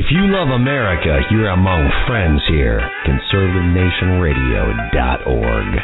If you love America, you're among friends here. ConservativeNationRadio.org.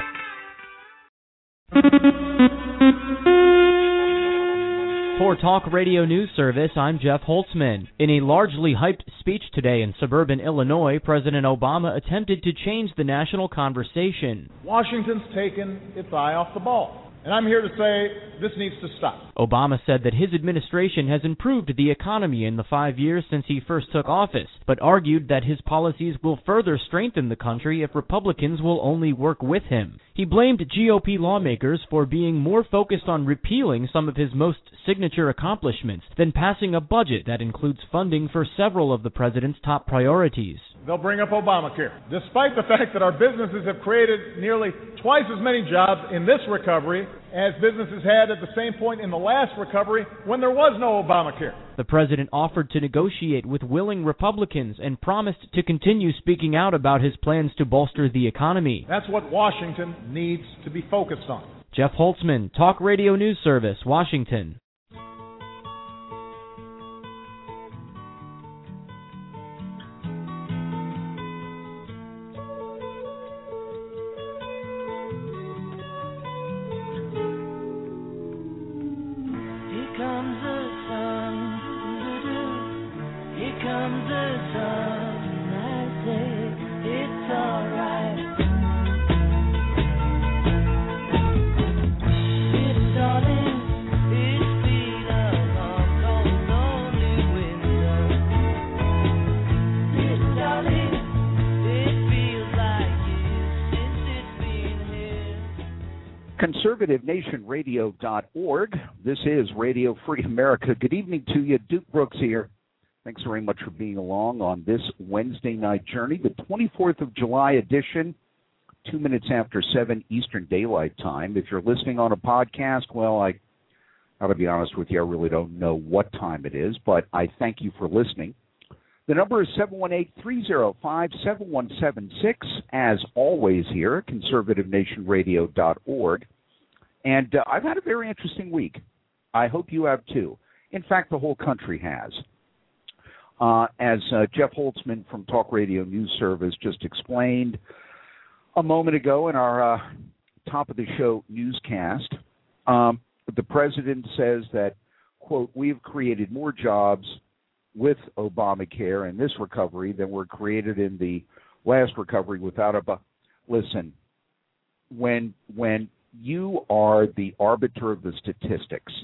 For Talk Radio News Service, I'm Jeff Holtzman. In a largely hyped speech today in suburban Illinois, President Obama attempted to change the national conversation. Washington's taken its eye off the ball. And I'm here to say this needs to stop. Obama said that his administration has improved the economy in the 5 years since he first took office, but argued that his policies will further strengthen the country if Republicans will only work with him. He blamed GOP lawmakers for being more focused on repealing some of his most signature accomplishments than passing a budget that includes funding for several of the president's top priorities. They'll bring up Obamacare, despite the fact that our businesses have created nearly twice as many jobs in this recovery as businesses had at the same point in the last recovery when there was no Obamacare. The president offered to negotiate with willing Republicans and promised to continue speaking out about his plans to bolster the economy. That's what Washington needs to be focused on. Jeff Holtzman, Talk Radio News Service, Washington. ConservativeNationRadio.org. This is Radio Free America. Good evening to you. Duke Brooks here. Thanks very much for being along on this Wednesday night journey, the 24th of July edition, 2 minutes after 7 Eastern Daylight Time. If you're listening on a podcast, well, I got to be honest with you, I really don't know what time it is, but I thank you for listening. The number is 718-305-7176, as always here at ConservativeNationRadio.org. And I've had a very interesting week. I hope you have too. In fact, the whole country has. As Jeff Holtzman from Talk Radio News Service just explained a moment ago in our top of the show newscast, the president says that, quote, we've created more jobs with Obamacare and this recovery than were created in the last recovery without Listen, when you are the arbiter of the statistics,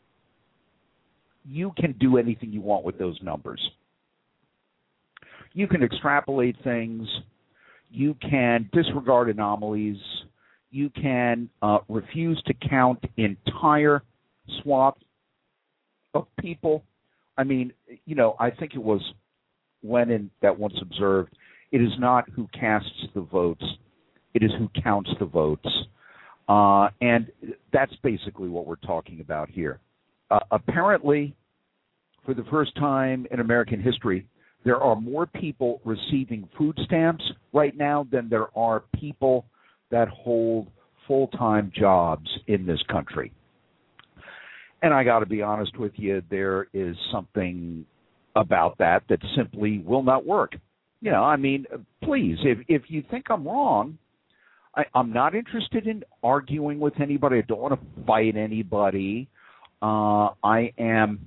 you can do anything you want with those numbers. You can extrapolate things. You can disregard anomalies. You can refuse to count entire swaths of people. I mean, you know, I think it was Lenin that once observed, it is not who casts the votes, it is who counts the votes. And that's basically what we're talking about here. Apparently, for the first time in American history, there are more people receiving food stamps right now than there are people that hold full-time jobs in this country. And I got to be honest with you, there is something about that that simply will not work. You know, I mean, please, if you think I'm wrong, I'm not interested in arguing with anybody. I don't want to fight anybody. I am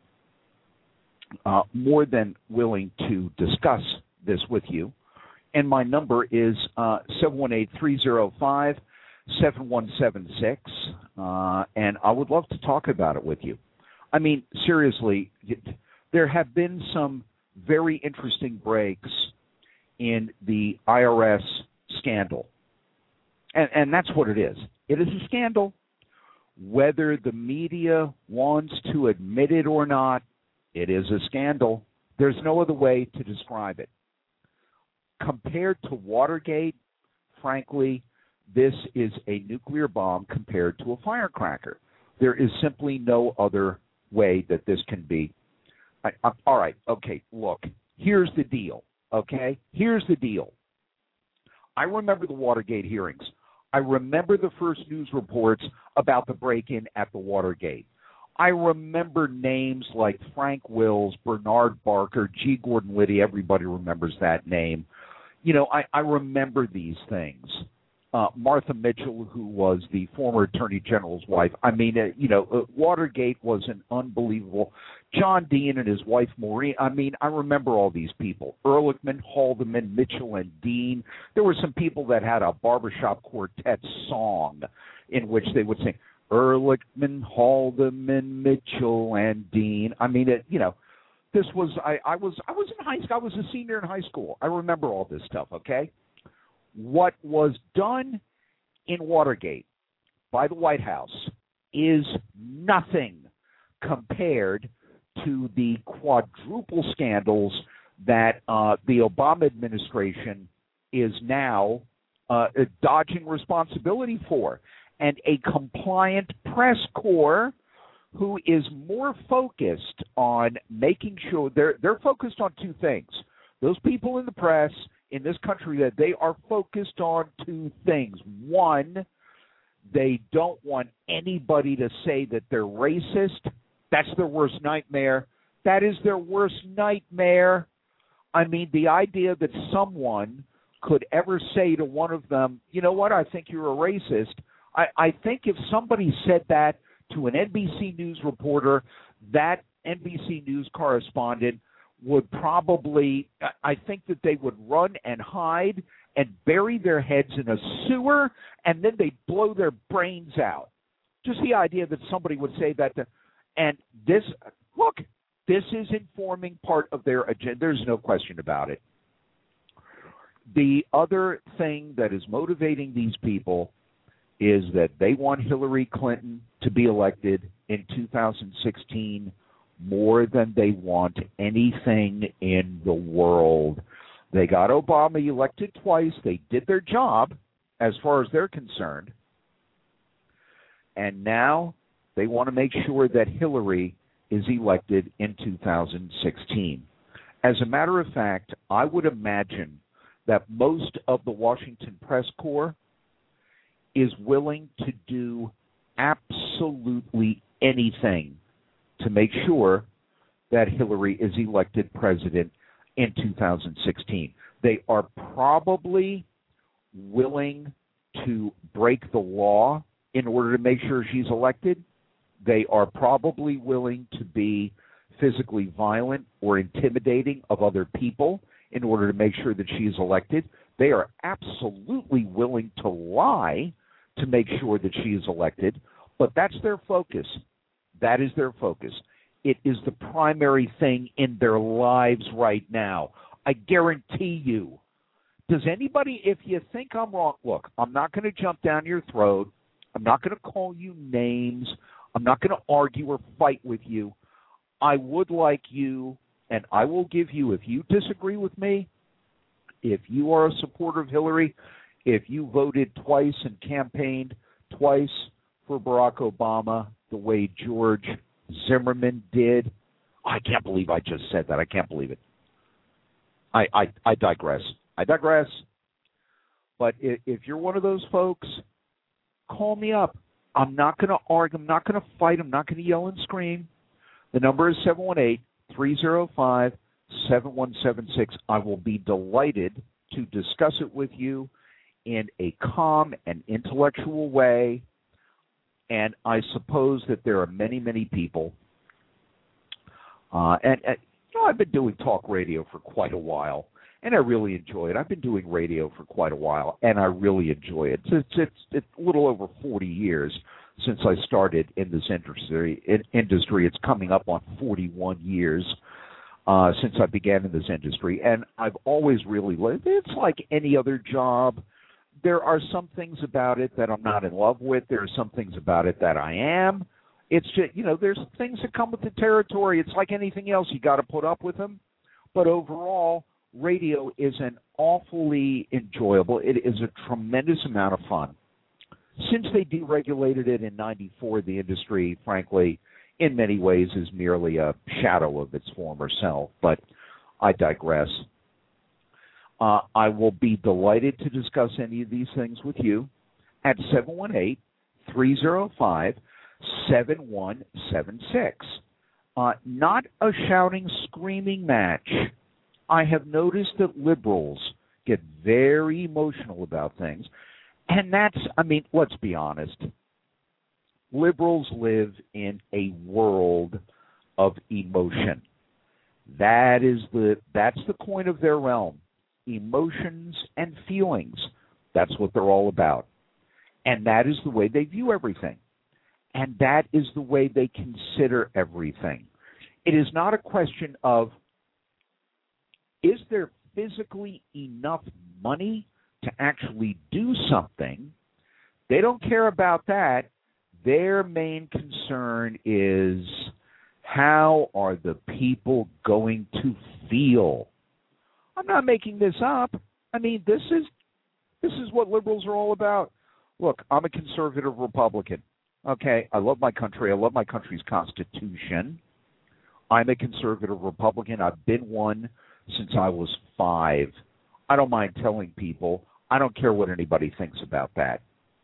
more than willing to discuss this with you. And my number is 718-305-7176. And I would love to talk about it with you. I mean, seriously, there have been some very interesting breaks in the IRS scandal. And that's what it is. It is a scandal. Whether the media wants to admit it or not, it is a scandal. There's no other way to describe it. Compared to Watergate, frankly, this is a nuclear bomb compared to a firecracker. There is simply no other way that this can be. All right, okay, look, here's the deal, okay? Here's the deal. I remember the Watergate hearings. I remember the first news reports about the break-in at the Watergate. I remember names like Frank Wills, Bernard Barker, G. Gordon Liddy. Everybody remembers that name. I remember these things. Martha Mitchell, who was the former Attorney General's wife. I mean, Watergate was an unbelievable. John Dean and his wife Maureen. I mean, I remember all these people. Ehrlichman, Haldeman, Mitchell, and Dean. There were some people that had a barbershop quartet song in which they would sing Ehrlichman, Haldeman, Mitchell, and Dean. I mean, this was I was in high school. I was a senior in high school. I remember all this stuff. Okay. What was done in Watergate by the White House is nothing compared to the quadruple scandals that the Obama administration is now dodging responsibility for. And a compliant press corps who is more focused on making sure they're focused on two things. Those people in the press in this country, that they are focused on two things. One, they don't want anybody to say that they're racist. That's their worst nightmare. That is their worst nightmare. I mean, the idea that someone could ever say to one of them, you know what, I think you're a racist. I think if somebody said that to an NBC News reporter, that NBC News correspondent would probably, I think that they would run and hide and bury their heads in a sewer, and then they'd blow their brains out. Just the idea that somebody would say that. And this is informing part of their agenda. There's no question about it. The other thing that is motivating these people is that they want Hillary Clinton to be elected in 2016 more than they want anything in the world. They got Obama elected twice. They did their job as far as they're concerned. And now they want to make sure that Hillary is elected in 2016. As a matter of fact, I would imagine that most of the Washington press corps is willing to do absolutely anything to make sure that Hillary is elected president in 2016. They are probably willing to break the law in order to make sure she's elected. They are probably willing to be physically violent or intimidating of other people in order to make sure that she is elected. They are absolutely willing to lie to make sure that she is elected, but that's their focus. That is their focus. It is the primary thing in their lives right now. I guarantee you. Does anybody, if you think I'm wrong, look, I'm not going to jump down your throat. I'm not going to call you names. I'm not going to argue or fight with you. I would like you, and I will give you, if you disagree with me, if you are a supporter of Hillary, if you voted twice and campaigned twice for Barack Obama the way George Zimmerman did. I can't believe I just said that. I can't believe it. I digress. But if you're one of those folks, call me up. I'm not going to argue. I'm not going to fight. I'm not going to yell and scream. The number is 718-305-7176. I will be delighted to discuss it with you in a calm and intellectual way. And I suppose that there are many, many people. I've been doing talk radio for quite a while, and I really enjoy it. I've been doing radio for quite a while, and I really enjoy it. It's a little over 40 years since I started in this industry. It's coming up on 41 years since I began in this industry, and I've always really loved it. It's like any other job. There are some things about it that I'm not in love with. There are some things about it that I am. It's just, there's things that come with the territory. It's like anything else. You got to put up with them. But overall, radio is an awfully enjoyable. It is a tremendous amount of fun. Since they deregulated it in '94, the industry, frankly, in many ways is merely a shadow of its former self. But I digress. I will be delighted to discuss any of these things with you at 718-305-7176. 7176. Not a shouting, screaming match. I have noticed that liberals get very emotional about things. And let's be honest. Liberals live in a world of emotion. That's the coin of their realm. Emotions and feelings. That's what they're all about. And that is the way they view everything. And that is the way they consider everything. It is not a question of, is there physically enough money to actually do something? They don't care about that. Their main concern is, how are the people going to feel? I'm not making this up. This is what liberals are all about. Look, I'm a conservative Republican. Okay, I love my country. I love my country's Constitution. I'm a conservative Republican. I've been one since I was 5. I don't mind telling people. I don't care what anybody thinks about that.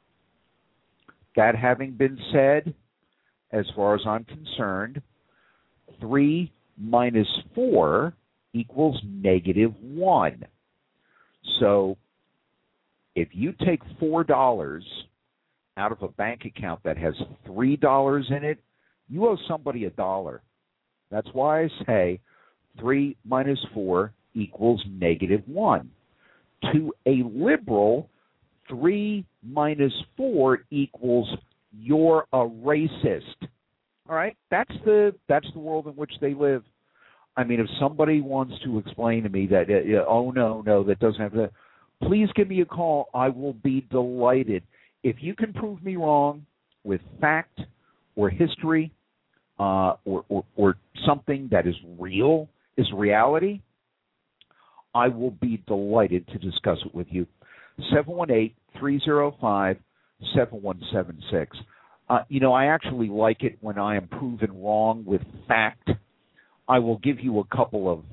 That having been said, as far as I'm concerned, 3 minus 4 equals -1. So if you take $4 out of a bank account that has $3 in it, you owe somebody $1. That's why I say 3 minus 4 equals -1. To a liberal, 3 minus 4 equals you're a racist. All right? That's the world in which they live. If somebody wants to explain to me that, no, that doesn't have to, please give me a call. I will be delighted. If you can prove me wrong with fact or history or something that is real, is reality, I will be delighted to discuss it with you. 718-305-7176. I actually like it when I am proven wrong with fact. I will give you a couple of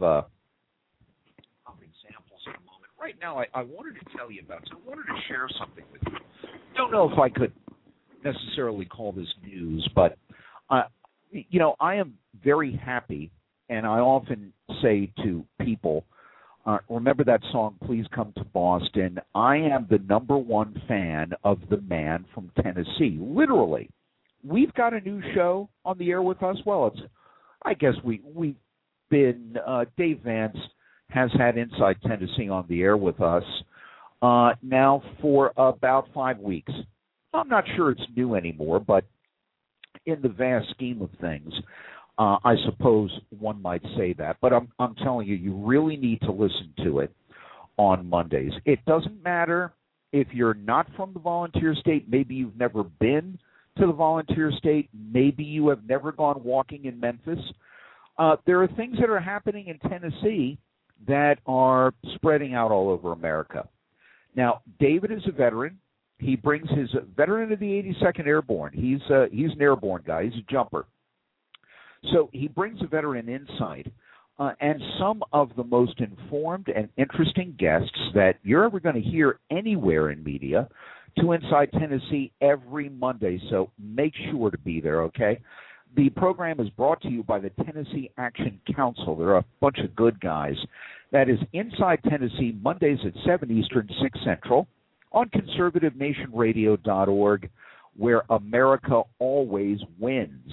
examples in a moment. Right now, I wanted to tell you about something. I wanted to share something with you. Don't know if I could necessarily call this news, but, I am very happy, and I often say to people, remember that song, Please Come to Boston? I am the #1 fan of the man from Tennessee, literally. We've got a new show on the air with us. Well, I guess we've been, Dave Vance has had Inside Tennessee on the air with us now for about 5 weeks. I'm not sure it's new anymore, but in the vast scheme of things, I suppose one might say that. But I'm telling you, you really need to listen to it on Mondays. It doesn't matter if you're not from the volunteer state. Maybe you've never been to the volunteer state. Maybe you have never gone walking in Memphis. There are things that are happening in Tennessee that are spreading out all over America. Now, David is a veteran. He brings his veteran of the 82nd Airborne. He's an airborne guy. He's a jumper. So he brings a veteran insight and some of the most informed and interesting guests that you're ever going to hear anywhere in media to Inside Tennessee every Monday. So make sure to be there, okay? The program is brought to you by the Tennessee Action Council. They're a bunch of good guys. That is Inside Tennessee, Mondays at 7 Eastern, 6 Central, on conservativenationradio.org, where America always wins.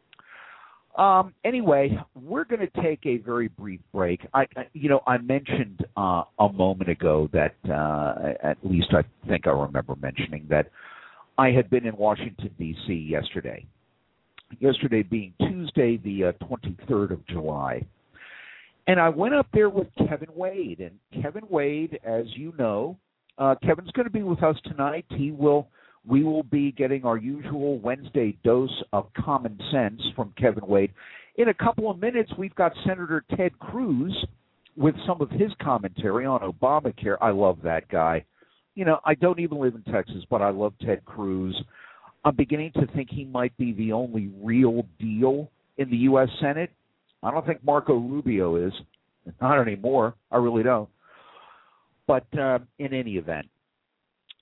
Anyway, we're going to take a very brief break. I mentioned a moment ago that, at least I think I remember mentioning, that I had been in Washington, D.C. yesterday. Yesterday being Tuesday, the 23rd of July. And I went up there with Kevin Wade. And Kevin Wade, as you know, Kevin's going to be with us tonight. We will be getting our usual Wednesday dose of common sense from Kevin Wade. In a couple of minutes, we've got Senator Ted Cruz with some of his commentary on Obamacare. I love that guy. I don't even live in Texas, but I love Ted Cruz. I'm beginning to think he might be the only real deal in the U.S. Senate. I don't think Marco Rubio is. Not anymore. I really don't. But in any event,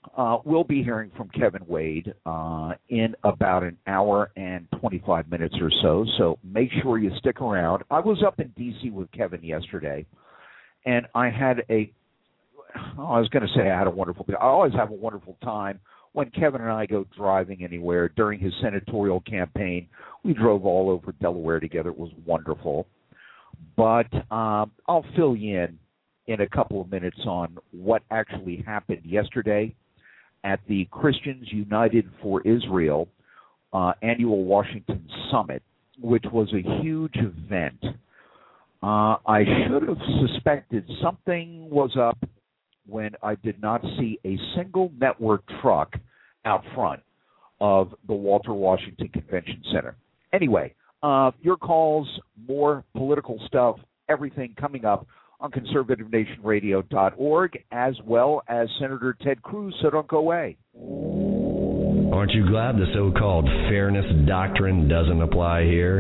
we'll be hearing from Kevin Wade in about an hour and 25 minutes or so make sure you stick around. I was up in D.C. with Kevin yesterday, and I had I had a wonderful day. I always have a wonderful time when Kevin and I go driving anywhere. During his senatorial campaign, we drove all over Delaware together. It was wonderful. But I'll fill you in a couple of minutes on what actually happened yesterday at the Christians United for Israel annual Washington Summit, which was a huge event. I should have suspected something was up when I did not see a single network truck out front of the Walter Washington Convention Center. Anyway, your calls, more political stuff, everything coming up on conservativenationradio.org, as well as Senator Ted Cruz, so don't go away. Aren't you glad the so-called fairness doctrine doesn't apply here?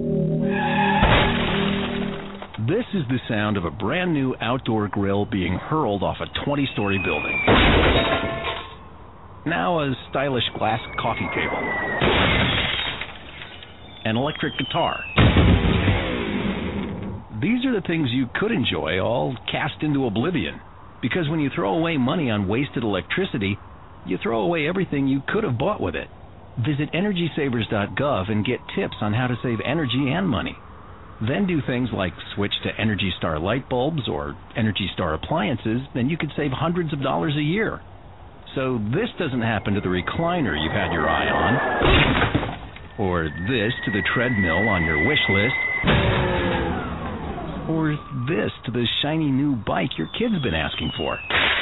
This is the sound of a brand new outdoor grill being hurled off a 20-story building. Now a stylish glass coffee table. An electric guitar. These are the things you could enjoy, all cast into oblivion. Because when you throw away money on wasted electricity, you throw away everything you could have bought with it. Visit EnergySavers.gov and get tips on how to save energy and money. Then do things like switch to Energy Star light bulbs or Energy Star appliances, then you could save hundreds of dollars a year. So this doesn't happen to the recliner you've had your eye on, or this to the treadmill on your wish list, or this to the shiny new bike your kid's been asking for.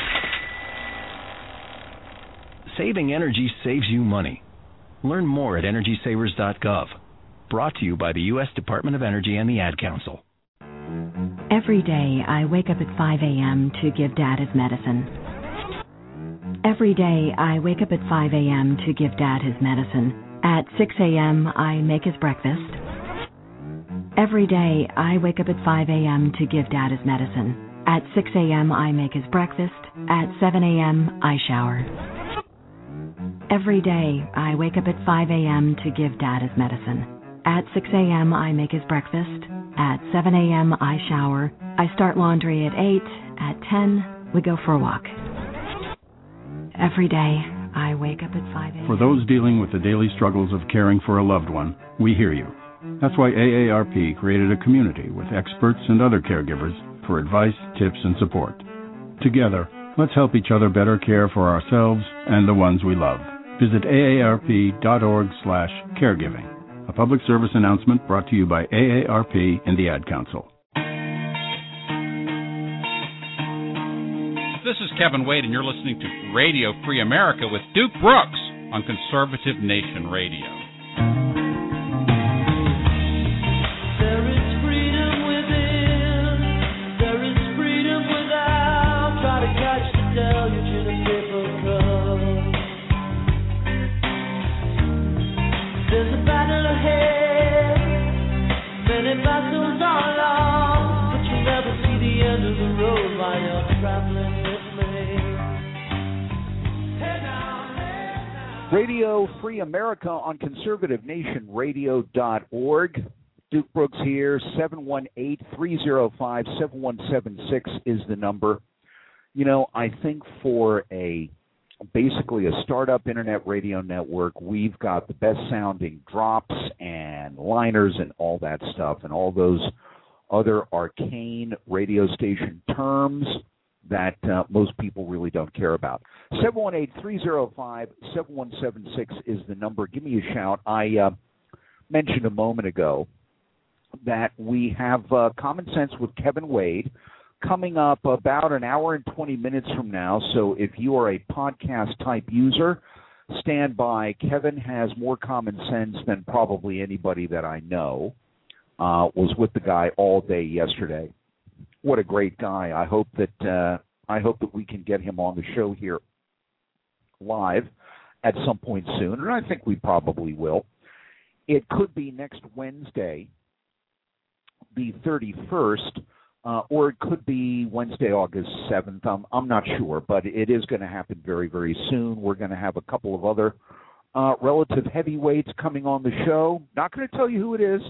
Saving energy saves you money. Learn more at EnergySavers.gov. Brought to you by the U.S. Department of Energy and the Ad Council. Every day I wake up at 5 a.m. to give Dad his medicine. Every day I wake up at 5 a.m. to give Dad his medicine. At 6 a.m. I make his breakfast. Every day I wake up at 5 a.m. to give Dad his medicine. At 6 a.m. I make his breakfast. At 7 a.m. I shower. Every day I wake up at 5 a.m. to give Dad his medicine. At 6 a.m. I make his breakfast. At 7 a.m. I shower. I start laundry at 8. At 10, we go for a walk. Every day I wake up at 5 a.m. For those dealing with the daily struggles of caring for a loved one, we hear you. That's why AARP created a community with experts and other caregivers for advice, tips, and support. Together, let's help each other better care for ourselves and the ones we love. Visit aarp.org/caregiving. A public service announcement brought to you by AARP and the Ad Council. This is Kevin Wade, and you're listening to Radio Free America with Duke Brooks on Conservative Nation Radio. There is freedom within, there is freedom without. Try to catch the deluge in a paper cup. There's a battle ahead, many battles are lost, but you'll never see the end of the road while you're traveling with me. Hey now, hey now. Radio Free America on conservativenationradio.org. Duke Brooks here. 718-305-7176 is the number. You know, I think for basically a startup internet radio network, we've got the best sounding drops and liners and all that stuff and all those other arcane radio station terms that most people really don't care about. 718-305-7176 is the number. Give me a shout. I mentioned a moment ago that we have Common Sense with Kevin Wade coming up about an hour and 20 minutes from now. So if you are a podcast-type user, stand by. Kevin has more common sense than probably anybody that I know. Was with the guy all day yesterday. What a great guy. I hope that we can get him on the show here live at some point soon, and I think we probably will. It could be next Wednesday, the 31st, or it could be Wednesday, August 7th. I'm not sure, but it is going to happen very, very soon. We're going to have a couple of other relative heavyweights coming on the show. Not going to tell you who it is.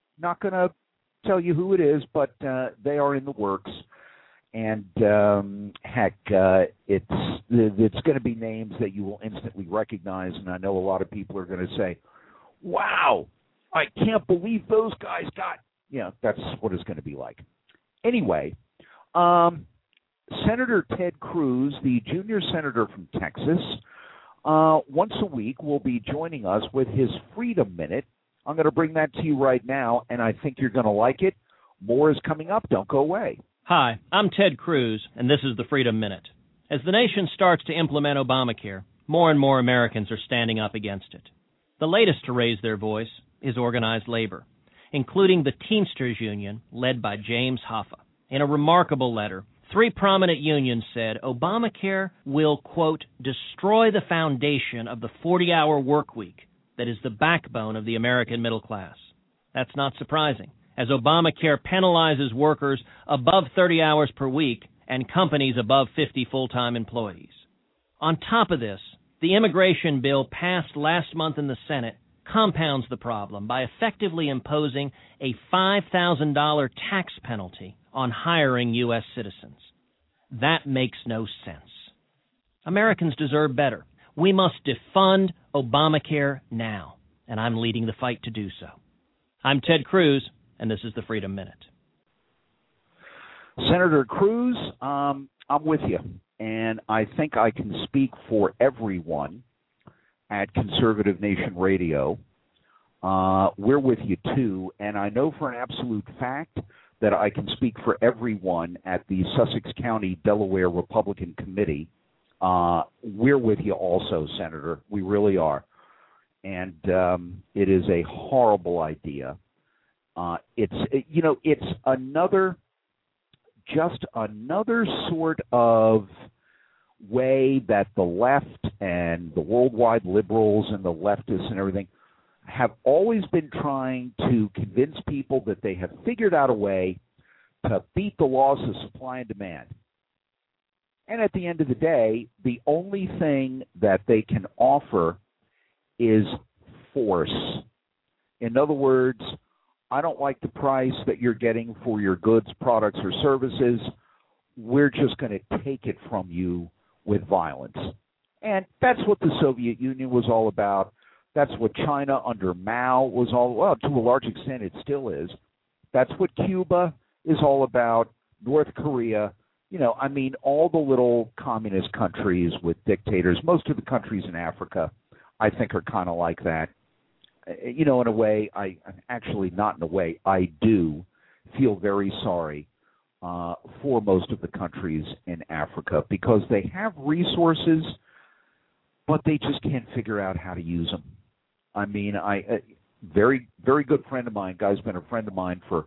But they are in the works. And heck, it's going to be names that you will instantly recognize. And I know a lot of people are going to say, "Wow, I can't believe those guys got." That's what it's going to be like. Anyway, Senator Ted Cruz, the junior senator from Texas, once a week will be joining us with his Freedom Minute. I'm going to bring that to you right now, and I think you're going to like it. More is coming up. Don't go away. Hi, I'm Ted Cruz, and this is the Freedom Minute. As the nation starts to implement Obamacare, more and more Americans are standing up against it. The latest to raise their voice is organized labor, including the Teamsters Union, led by James Hoffa. In a remarkable letter, 3 prominent unions said Obamacare will, quote, destroy the foundation of the 40-hour work week that is the backbone of the American middle class. That's not surprising, as Obamacare penalizes workers above 30 hours per week and companies above 50 full-time employees. On top of this, the immigration bill passed last month in the Senate compounds the problem by effectively imposing a $5,000 tax penalty on hiring U.S. citizens. That makes no sense. Americans deserve better. We must defund Obamacare now, and I'm leading the fight to do so. I'm Ted Cruz, and this is the Freedom Minute. Senator Cruz, I'm with you, and I think I can speak for everyone at Conservative Nation Radio. We're with you too, and I know for an absolute fact that I can speak for everyone at the Sussex County, Delaware Republican Committee. We're with you also, Senator. We really are. And it is a horrible idea. It's another sort of way that the left and the worldwide liberals and the leftists and everything have always been trying to convince people that they have figured out a way to beat the laws of supply and demand. And at the end of the day, the only thing that they can offer is force. In other words, I don't like the price that you're getting for your goods, products, or services. We're just going to take it from you with violence. And that's what the Soviet Union was all about. That's what China under Mao was all, well, to a large extent it still is. That's what Cuba is all about, North Korea. All the little communist countries with dictators, most of the countries in Africa, I think are kind of like that. In a way, I do feel very sorry for most of the countries in Africa because they have resources, but they just can't figure out how to use them. Very, very good friend of mine, guy's been a friend of mine for,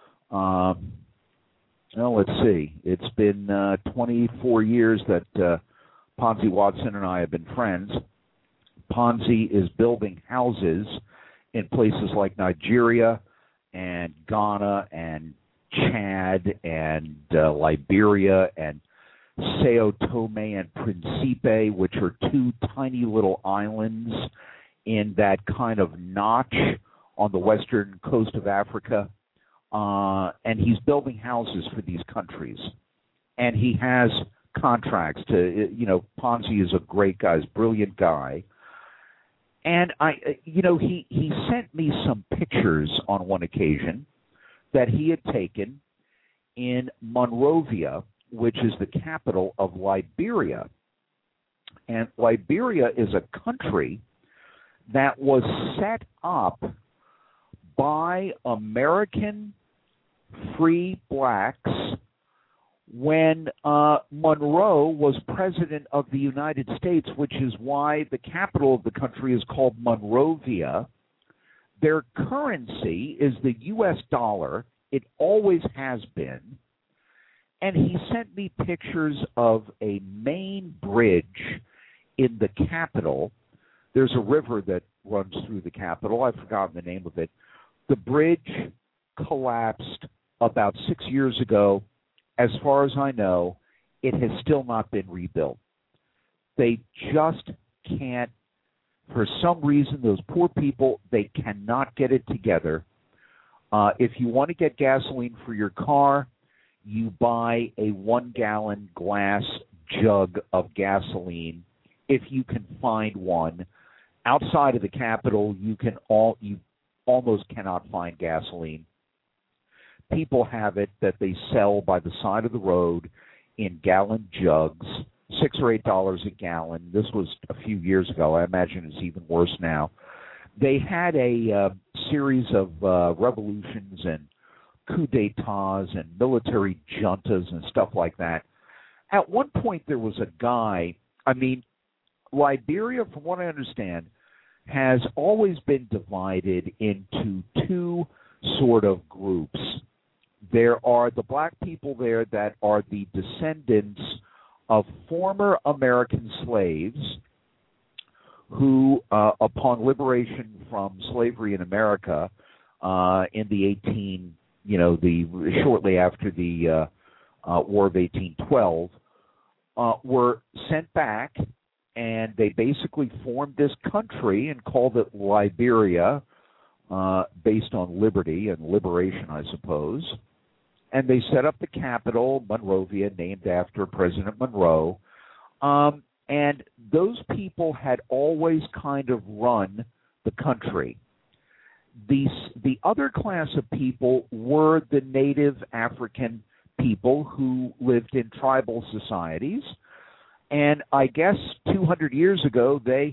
let's see, it's been 24 years that Ponzi Watson and I have been friends. Ponzi is building houses in places like Nigeria and Ghana and Chad and Liberia and Sao Tome and Principe, which are 2 tiny little islands in that kind of notch on the western coast of Africa. And he's building houses for these countries. And he has contracts to, Ponzi is a great guy, he's a brilliant guy. And he sent me some pictures on one occasion that he had taken in Monrovia, which is the capital of Liberia. And Liberia is a country that was set up by American free blacks when Monroe was president of the United States, which is why the capital of the country is called Monrovia. Their currency is the U.S. dollar. It always has been. And he sent me pictures of a main bridge in the capital. There's a river that runs through the capital. I've forgotten the name of it. The bridge collapsed about 6 years ago. As far as I know, it has still not been rebuilt. They just can't, for some reason, those poor people, they cannot get it together. If you want to get gasoline for your car, you buy a 1-gallon glass jug of gasoline, if you can find one. Outside of the capital, you almost cannot find gasoline. People have it that they sell by the side of the road in gallon jugs, $6 or $8 a gallon. This was a few years ago. I imagine it's even worse now. They had a series of revolutions and coup d'etats and military juntas and stuff like that. At one point, there was a guy, Liberia, from what I understand, has always been divided into two sort of groups. There are the black people there that are the descendants of former American slaves who, upon liberation from slavery in America in the shortly after the War of 1812, were sent back, and they basically formed this country and called it Liberia, based on liberty and liberation, I suppose. And they set up the capital, Monrovia, named after President Monroe. And those people had always kind of run the country. The other class of people were the native African people who lived in tribal societies. And I guess 200 years ago, they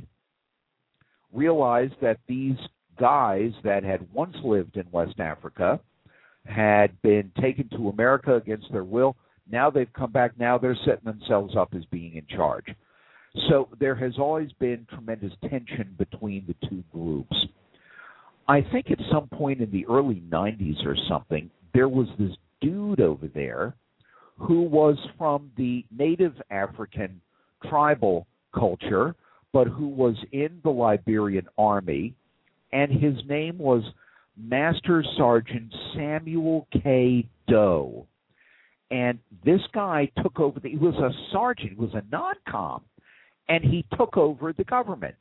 realized that these guys that had once lived in West Africa had been taken to America against their will. Now they've come back. Now they're setting themselves up as being in charge. So there has always been tremendous tension between the two groups. I think at some point in the early 90s or something, there was this dude over there who was from the native African tribal culture, but who was in the Liberian army, and his name was Master Sergeant Samuel K. Doe. And this guy took over, he was a sergeant, he was a non-com, and he took over the government.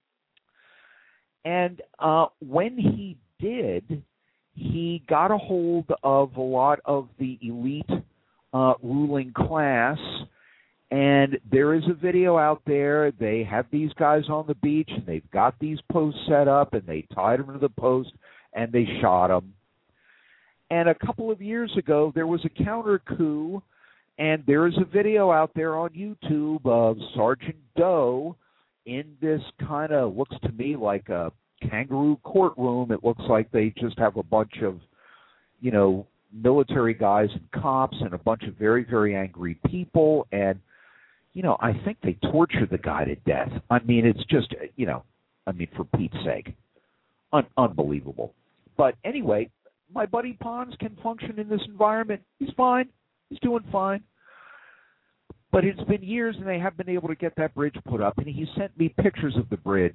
And when he did, he got a hold of a lot of the elite ruling class, and there is a video out there. They have these guys on the beach, and they've got these posts set up, and they tied them to the post, and they shot them. And a couple of years ago, there was a counter coup, and there is a video out there on YouTube of Sergeant Doe in this kind of, looks to me like a kangaroo courtroom. It looks like they just have a bunch of, military guys and cops and a bunch of very, very angry people. And, I think they tortured the guy to death. It's just, for Pete's sake, unbelievable. But anyway, my buddy Pons can function in this environment. He's fine. He's doing fine. But it's been years, and they haven't been able to get that bridge put up. And he sent me pictures of the bridge.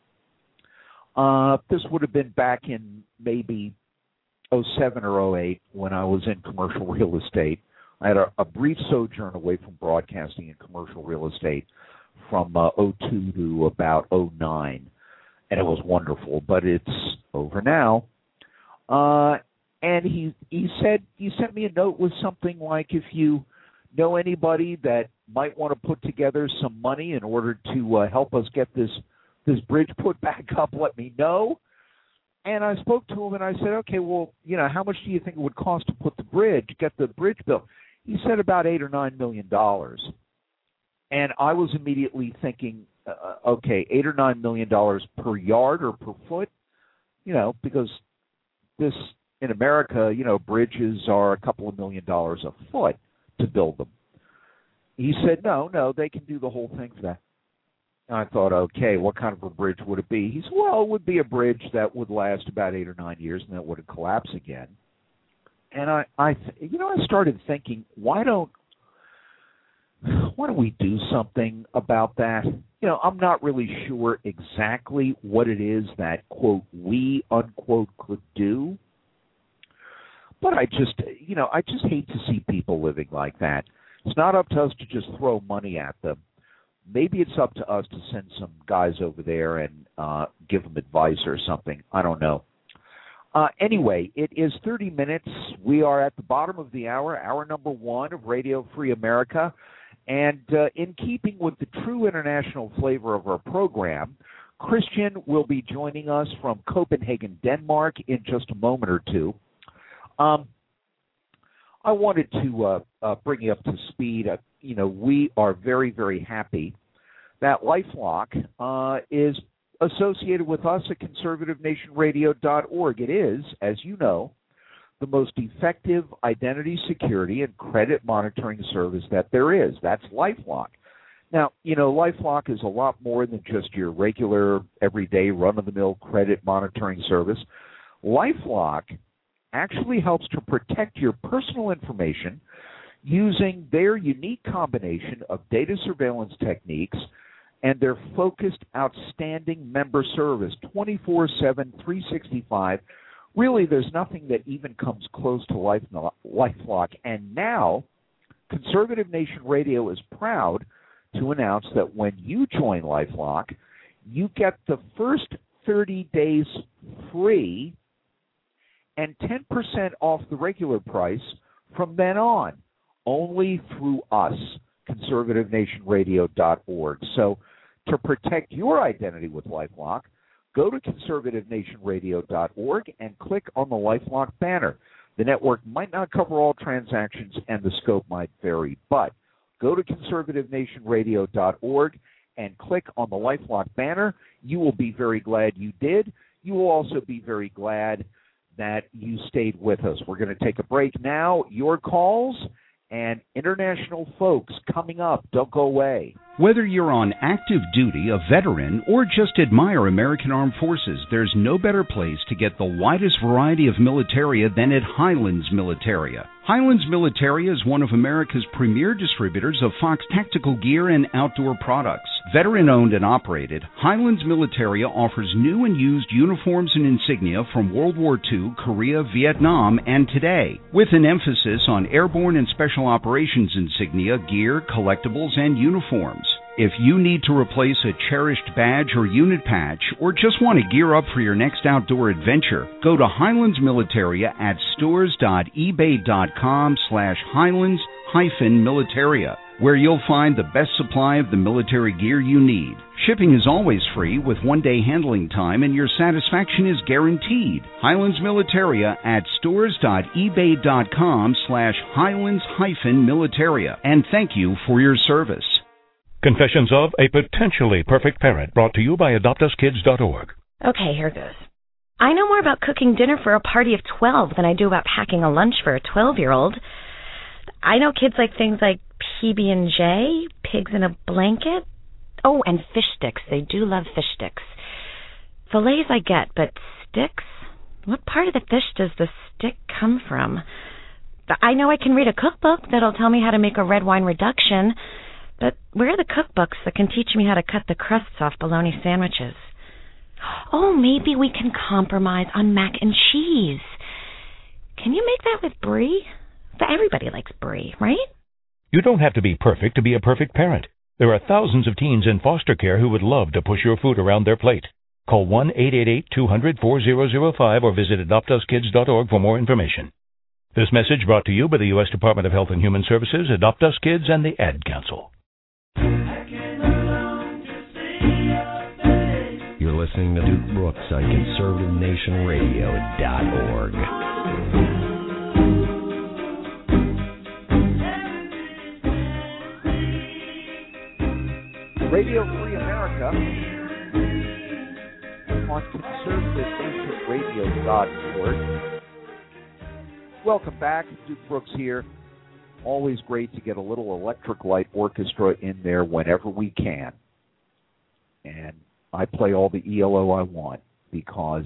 This would have been back in maybe 2007 or 2008 when I was in commercial real estate. I had a brief sojourn away from broadcasting in commercial real estate from 2002 to about 2009. And it was wonderful, but it's over now. And he said, he sent me a note with something like, if you know anybody that might want to put together some money in order to help us get this bridge put back up, let me know. And I spoke to him, and I said, okay, well, how much do you think it would cost to get the bridge built? He said about $8 or $9 million. And I was immediately thinking, okay, $8 or $9 million per yard or per foot, because this, in America, bridges are a couple of $1 million a foot to build them. He said, no, they can do the whole thing for that. And I thought, okay, what kind of a bridge would it be? He said, well, it would be a bridge that would last about 8 or 9 years, and then it would collapse again. And I started thinking, why don't we do something about that? I'm not really sure exactly what it is that, quote, we, unquote, could do. But I just hate to see people living like that. It's not up to us to just throw money at them. Maybe it's up to us to send some guys over there and give them advice or something. I don't know. Anyway, it is 30 minutes. We are at the bottom of the hour number 1 of Radio Free America. And in keeping with the true international flavor of our program, Christian will be joining us from Copenhagen, Denmark, in just a moment or two. I wanted to bring you up to speed. We are very, very happy that LifeLock is associated with us at conservativenationradio.org. It is, as you know, the most effective identity security and credit monitoring service that there is. That's LifeLock. Now, LifeLock is a lot more than just your regular, everyday, run-of-the-mill credit monitoring service. LifeLock actually helps to protect your personal information using their unique combination of data surveillance techniques and their focused, outstanding member service, 24/7, 365. Really, there's nothing that even comes close to LifeLock. And now, Conservative Nation Radio is proud to announce that when you join LifeLock, you get the first 30 days free and 10% off the regular price from then on, only through us, conservativenationradio.org. So to protect your identity with LifeLock, go to conservativenationradio.org and click on the LifeLock banner. The network might not cover all transactions and the scope might vary, but go to conservativenationradio.org and click on the LifeLock banner. You will be very glad you did. You will also be very glad that you stayed with us. We're going to take a break now. Your calls and international folks coming up. Don't go away. Whether you're on active duty, a veteran, or just admire American Armed Forces, there's no better place to get the widest variety of militaria than at Highlands Militaria. Highlands Militaria is one of America's premier distributors of Fox tactical gear and outdoor products. Veteran-owned and operated, Highlands Militaria offers new and used uniforms and insignia from World War II, Korea, Vietnam, and today, with an emphasis on airborne and special operations insignia, gear, collectibles, and uniforms. If you need to replace a cherished badge or unit patch, or just want to gear up for your next outdoor adventure, go to Highlands Militaria at stores.ebay.com/Highlands-Militaria, where you'll find the best supply of the military gear you need. Shipping is always free with one-day handling time, and your satisfaction is guaranteed. Highlands Militaria at stores.ebay.com/Highlands-Militaria. And thank you for your service. Confessions of a Potentially Perfect Parent, brought to you by AdoptUsKids.org. Okay, here goes. I know more about cooking dinner for a party of 12 than I do about packing a lunch for a 12-year-old. I know kids like things like PB&J, pigs in a blanket. Oh, and fish sticks. They do love fish sticks. Fillets I get, but sticks? What part of the fish does the stick come from? I know I can read a cookbook that'll tell me how to make a red wine reduction, but where are the cookbooks that can teach me how to cut the crusts off bologna sandwiches? Oh, maybe we can compromise on mac and cheese. Can you make that with brie? Everybody likes brie, right? You don't have to be perfect to be a perfect parent. There are thousands of teens in foster care who would love to push your food around their plate. Call 1-888-200-4005 or visit AdoptUsKids.org for more information. This message brought to you by the U.S. Department of Health and Human Services, Adopt Us Kids, and the Ad Council. You're listening to Duke Brooks on ConservativeNationRadio.org. Radio Free America on ConservativeNationRadio.org. Welcome back. Duke Brooks here. Always great to get a little electric light orchestra in there whenever we can. And I play all the ELO I want because,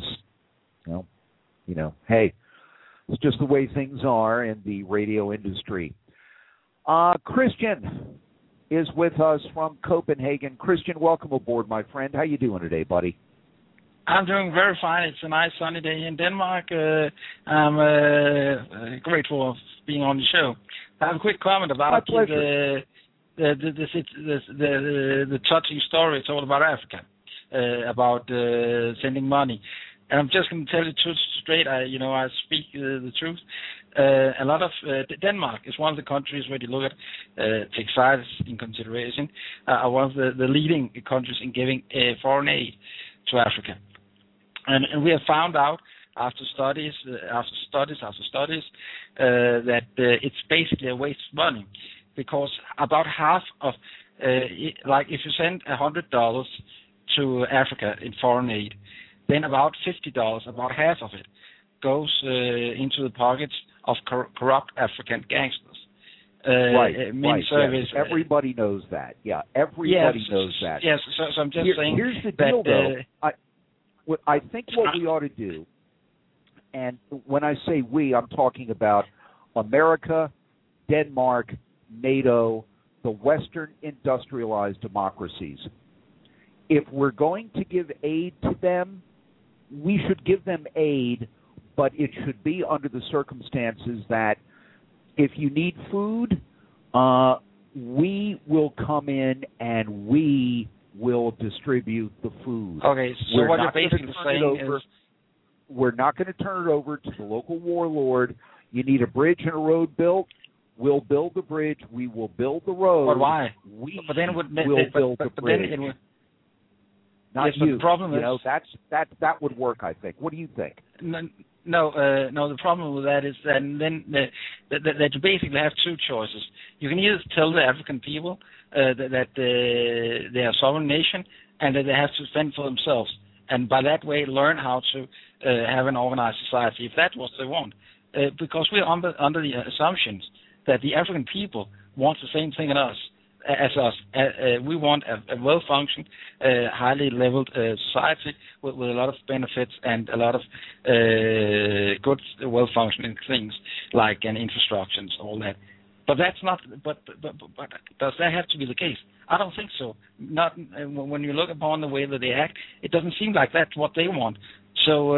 hey, it's just the way things are in the radio industry. Christian is with us from Copenhagen. Christian, welcome aboard, my friend. How you doing today, buddy? I'm doing very fine. It's a nice sunny day here in Denmark. I'm grateful of being on the show. I have a quick comment about the touching story told about Africa, about sending money. And I'm just going to tell you the truth straight. I speak the truth. A lot of Denmark is one of the countries where you look at take size in consideration. Are one of the leading countries in giving foreign aid to Africa. And we have found out after studies, that it's basically a waste of money, because about half of, like if you send $100 to Africa in foreign aid, then about $50, about half of it, goes into the pockets of corrupt African gangsters. Right. Service, yes. Everybody knows that. Yeah, everybody knows that. Yes, so I'm just saying. Here's the deal, though. I think what we ought to do, and when I say we, I'm talking about America, Denmark, NATO, the Western industrialized democracies. If we're going to give aid to them, we should give them aid, but it should be under the circumstances that if you need food, we will come in and we will distribute the food. Okay, so what you're basically saying is... We're not going to turn it over to the local warlord. You need a bridge and a road built. We'll build the bridge. We will build the road. But why? We will build the bridge. Not you. The problem is, that would work, I think. What do you think? No. The problem with that is that you basically have two choices. You can either tell the African people that they are a sovereign nation and that they have to fend for themselves, and by that way learn how to have an organized society, if that's what they want. Because we're under the assumptions that the African people want the same thing as us. We want a well-functioned, highly leveled society with a lot of benefits and a lot of good, well-functioning things like infrastructure and all that. But that's not. But does that have to be the case? I don't think so. Not when you look upon the way that they act, it doesn't seem like that's what they want. So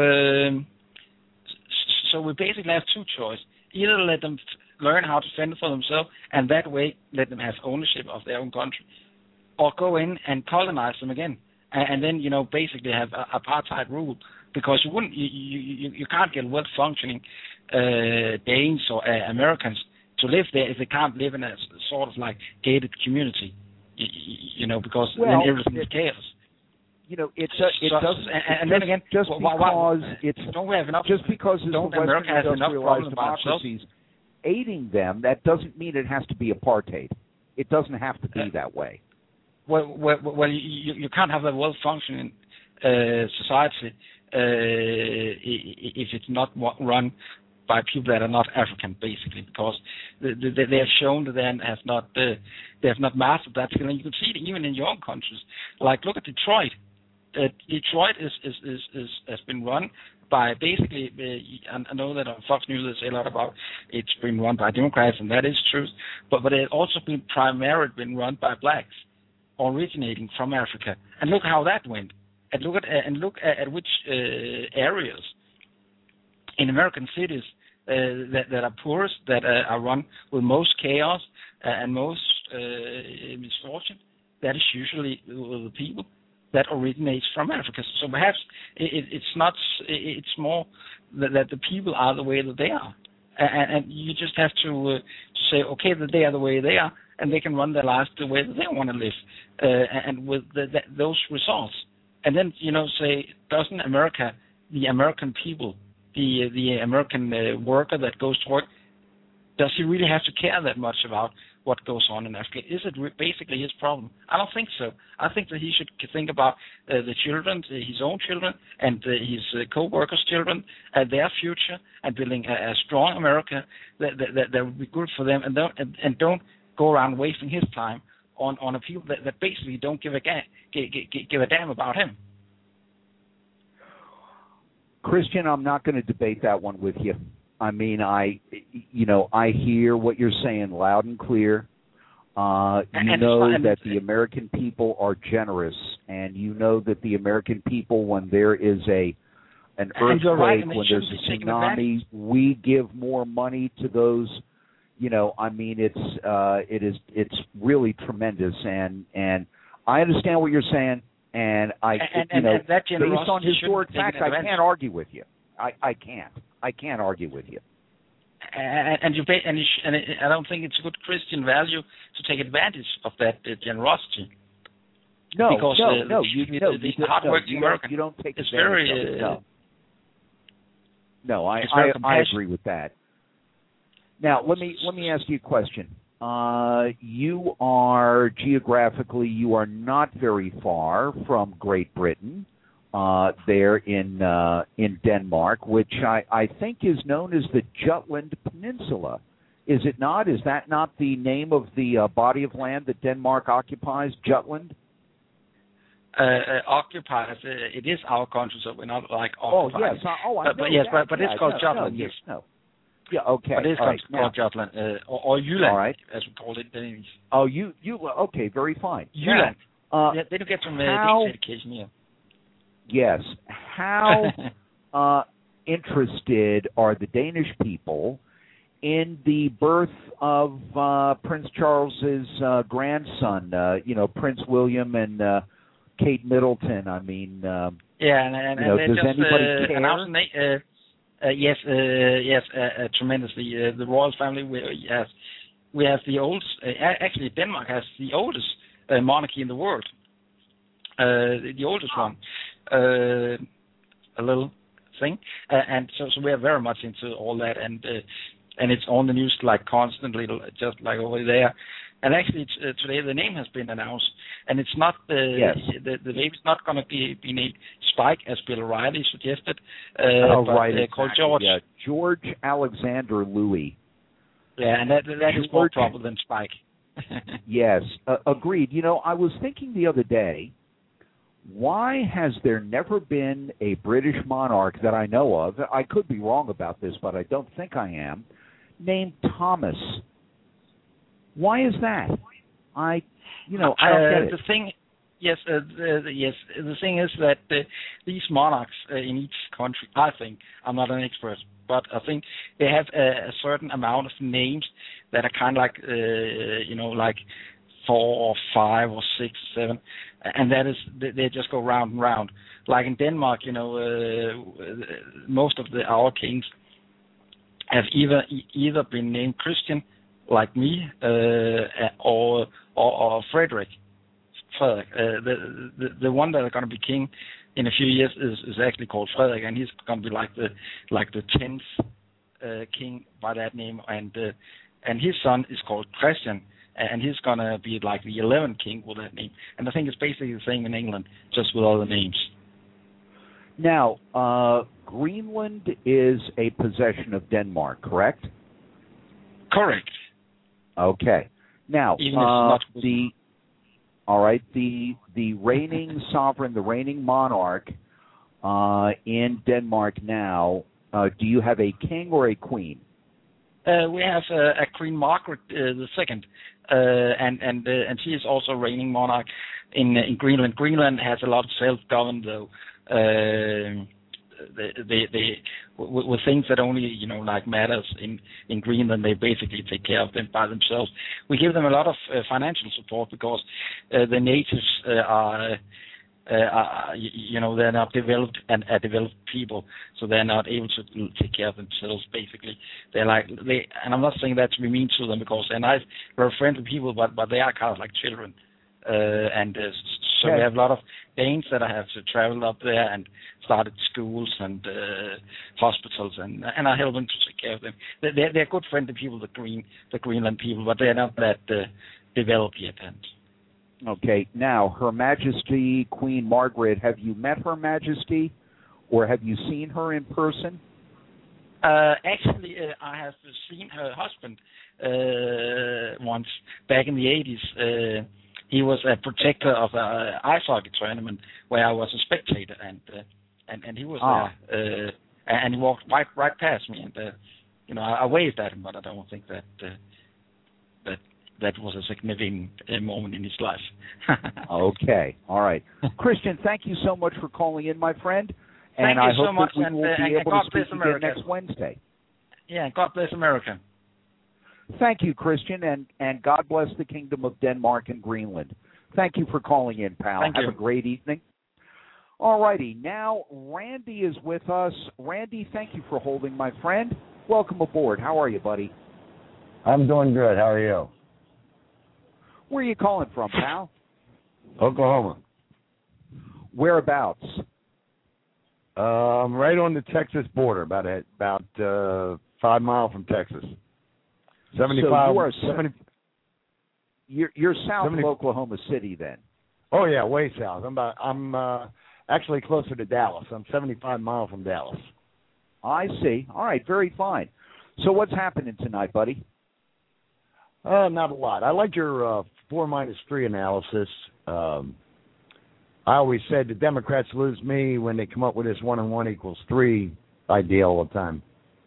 we basically have two choices: either let them learn how to fend for themselves, and that way let them have ownership of their own country, or go in and colonize them again, and then basically have apartheid rule, because you can't get well functioning Danes or Americans to live there if they can't live in a sort of like gated community, because then everything is chaos. It doesn't. And then again, just because America has enough problems democracies aiding them, that doesn't mean it has to be apartheid. It doesn't have to be that way. Well, you can't have a well-functioning society if it's not run by people that are not African, basically, because they have shown that they have not mastered that skill, and you can see it even in your own countries. Like, look at Detroit. Detroit has been run by basically. I know that on Fox News they say a lot about it's been run by Democrats, and that is true. But it's also primarily been run by blacks, originating from Africa. And look how that went. And look at which areas in American cities that are poorest, that are run with most chaos and most misfortune. That is usually the people that originates from Africa. So perhaps it's not. It's more that the people are the way that they are, and you just have to say, okay, that they are the way they are, and they can run their lives the way that they want to live, and with those results. And then say, doesn't America, the American people, the American worker that goes to work, does he really have to care that much about what goes on in Africa? Is it basically his problem? I don't think so. I think that he should think about the children, his own children, and his co-workers' children, and their future, and building a strong America that would be good for them, and don't go around wasting his time on a people that basically don't give a damn about him. Christian, I'm not going to debate that one with you. I mean, I hear what you're saying loud and clear. You know that the American people are generous, and you know that the American people, when there is an earthquake, when there's a tsunami, we give more money to those. You know, I mean, it's really tremendous, and I understand what you're saying, and based on historic facts, I can't argue with you. I can't argue with you. And I don't think it's a good Christian value to take advantage of that generosity. No, because the hardworking American, you don't take it's advantage very of it. No, I agree with that. Now, let me ask you a question. You are geographically, you are not very far from Great Britain. There in Denmark, which I think is known as the Jutland Peninsula. Is it not? Is that not the name of the body of land that Denmark occupies, Jutland? Occupies. It is our country, so we're not like occupied. Oh, yes. But it's called Jutland. Yes. No. Yeah. Okay. But it's called Jutland, or Jylland, as we call it in English. Oh, you. Okay. Very fine. Jylland. They do get some education here. Yes. How interested are the Danish people in the birth of Prince Charles's grandson? Prince William and Kate Middleton. I mean, and does anybody care? Yes, tremendously. The royal family. We have the oldest. Actually, Denmark has the oldest monarchy in the world. The oldest one. A little thing, and so we are very much into all that, and it's on the news like constantly, just like over there. And actually, today the name has been announced, and it's not the baby's not going to be named Spike as Bill O'Reilly suggested, called George. Yeah, George Alexander Louis. Yeah, and that is more trouble than Spike. Yes, agreed. I was thinking the other day, why has there never been a British monarch that I know of, I could be wrong about this, but I don't think I am, named Thomas? Why is that? I don't get it. The thing, the thing is that these monarchs in each country, I think, I'm not an expert, but I think they have a certain amount of names that are kind of like, like 4 or 5 or 6 or 7, and that is they just go round and round. Like in Denmark, most of our kings have either been named Christian, like me, or Frederik. The one that is going to be king in a few years is actually called Frederik, and he's going to be like the 10th king by that name, and his son is called Christian. And he's going to be like the 11th king with that name. And I think it's basically the same in England, just with other names. Now, Greenland is a possession of Denmark, correct? Correct. Okay. Now, the reigning sovereign, the reigning monarch in Denmark now, do you have a king or a queen? We have a Queen Margaret II, and she is also reigning monarch in Greenland. Greenland has a lot of self-governed, though. They with things that only like matters in Greenland, they basically take care of them by themselves. We give them a lot of financial support because the natives are. They're not developed and developed people, so they're not able to take care of themselves. Basically, and I'm not saying that to be mean to them because they're nice, very friendly people, but they are kind of like children. So we have a lot of Danes that have traveled up there and started schools and hospitals, and I help them to take care of them. They're good friendly people, the Greenland people, but they're not that developed yet. Okay, now, Her Majesty Queen Margaret, have you met Her Majesty, or have you seen her in person? Actually, I have seen her husband once, back in the 80s. He was a protector of an ice hockey tournament where I was a spectator, and he was there, and he walked right past me, and I waved at him, but I don't think that that was a significant moment in his life. Okay, all right. Christian, thank you so much for calling in, my friend. Thank and I you so hope much, that we will be able God to bless speak again America. next Wednesday. Yeah, God bless America. Thank you, Christian, and God bless the Kingdom of Denmark and Greenland. Thank you for calling in, pal. Thank Have you. a great evening. All righty, now Randy is with us. Randy, thank you for holding, my friend. Welcome aboard. How are you, buddy? I'm doing good. How are you? Where are you calling from, pal? Oklahoma. Whereabouts? Right on the Texas border, about 5 miles from Texas. 75. So you're south of Oklahoma City, then. Oh yeah, way south. I'm actually closer to Dallas. I'm 75 miles from Dallas. I see. All right, very fine. So what's happening tonight, buddy? Not a lot. I like your 4-3 analysis. I always said the Democrats lose me when they come up with this 1 and 1 equals 3 idea all the time.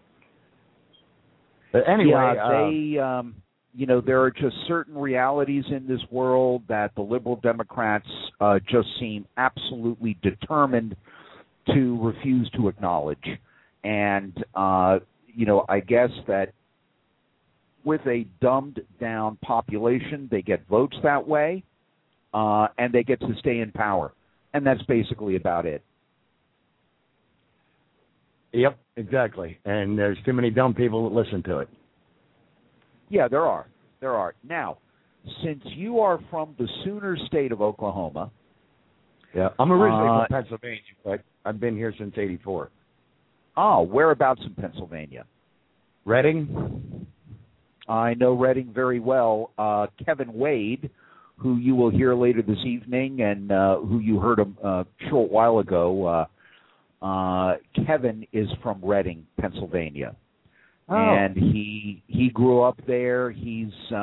But anyway, there are just certain realities in this world that the liberal Democrats just seem absolutely determined to refuse to acknowledge. And, I guess that with a dumbed-down population, they get votes that way, and they get to stay in power. And that's basically about it. Yep, exactly. And there's too many dumb people that listen to it. Yeah, there are. Now, since you are from the Sooner State of Oklahoma... Yeah, I'm originally from Pennsylvania, but I've been here since '84. Oh, whereabouts in Pennsylvania? Reading. I know Reading very well. Kevin Wade, who you will hear later this evening and who you heard a short while ago, Kevin is from Reading, Pennsylvania. Oh. And he grew up there. He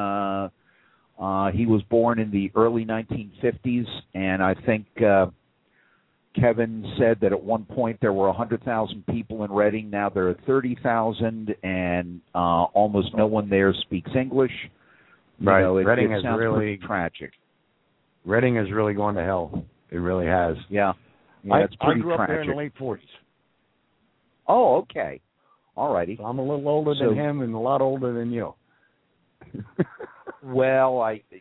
was born in the early 1950s, and I think Kevin said that at one point there were 100,000 people in Reading. Now there are 30,000, and almost no one there speaks English. Right. Reading has sounds really pretty tragic. Reading has really gone to hell. It really has. Yeah. I pretty grew up tragic. there in the late 40s. Oh, okay. All righty. So I'm a little older than him and a lot older than you. Well,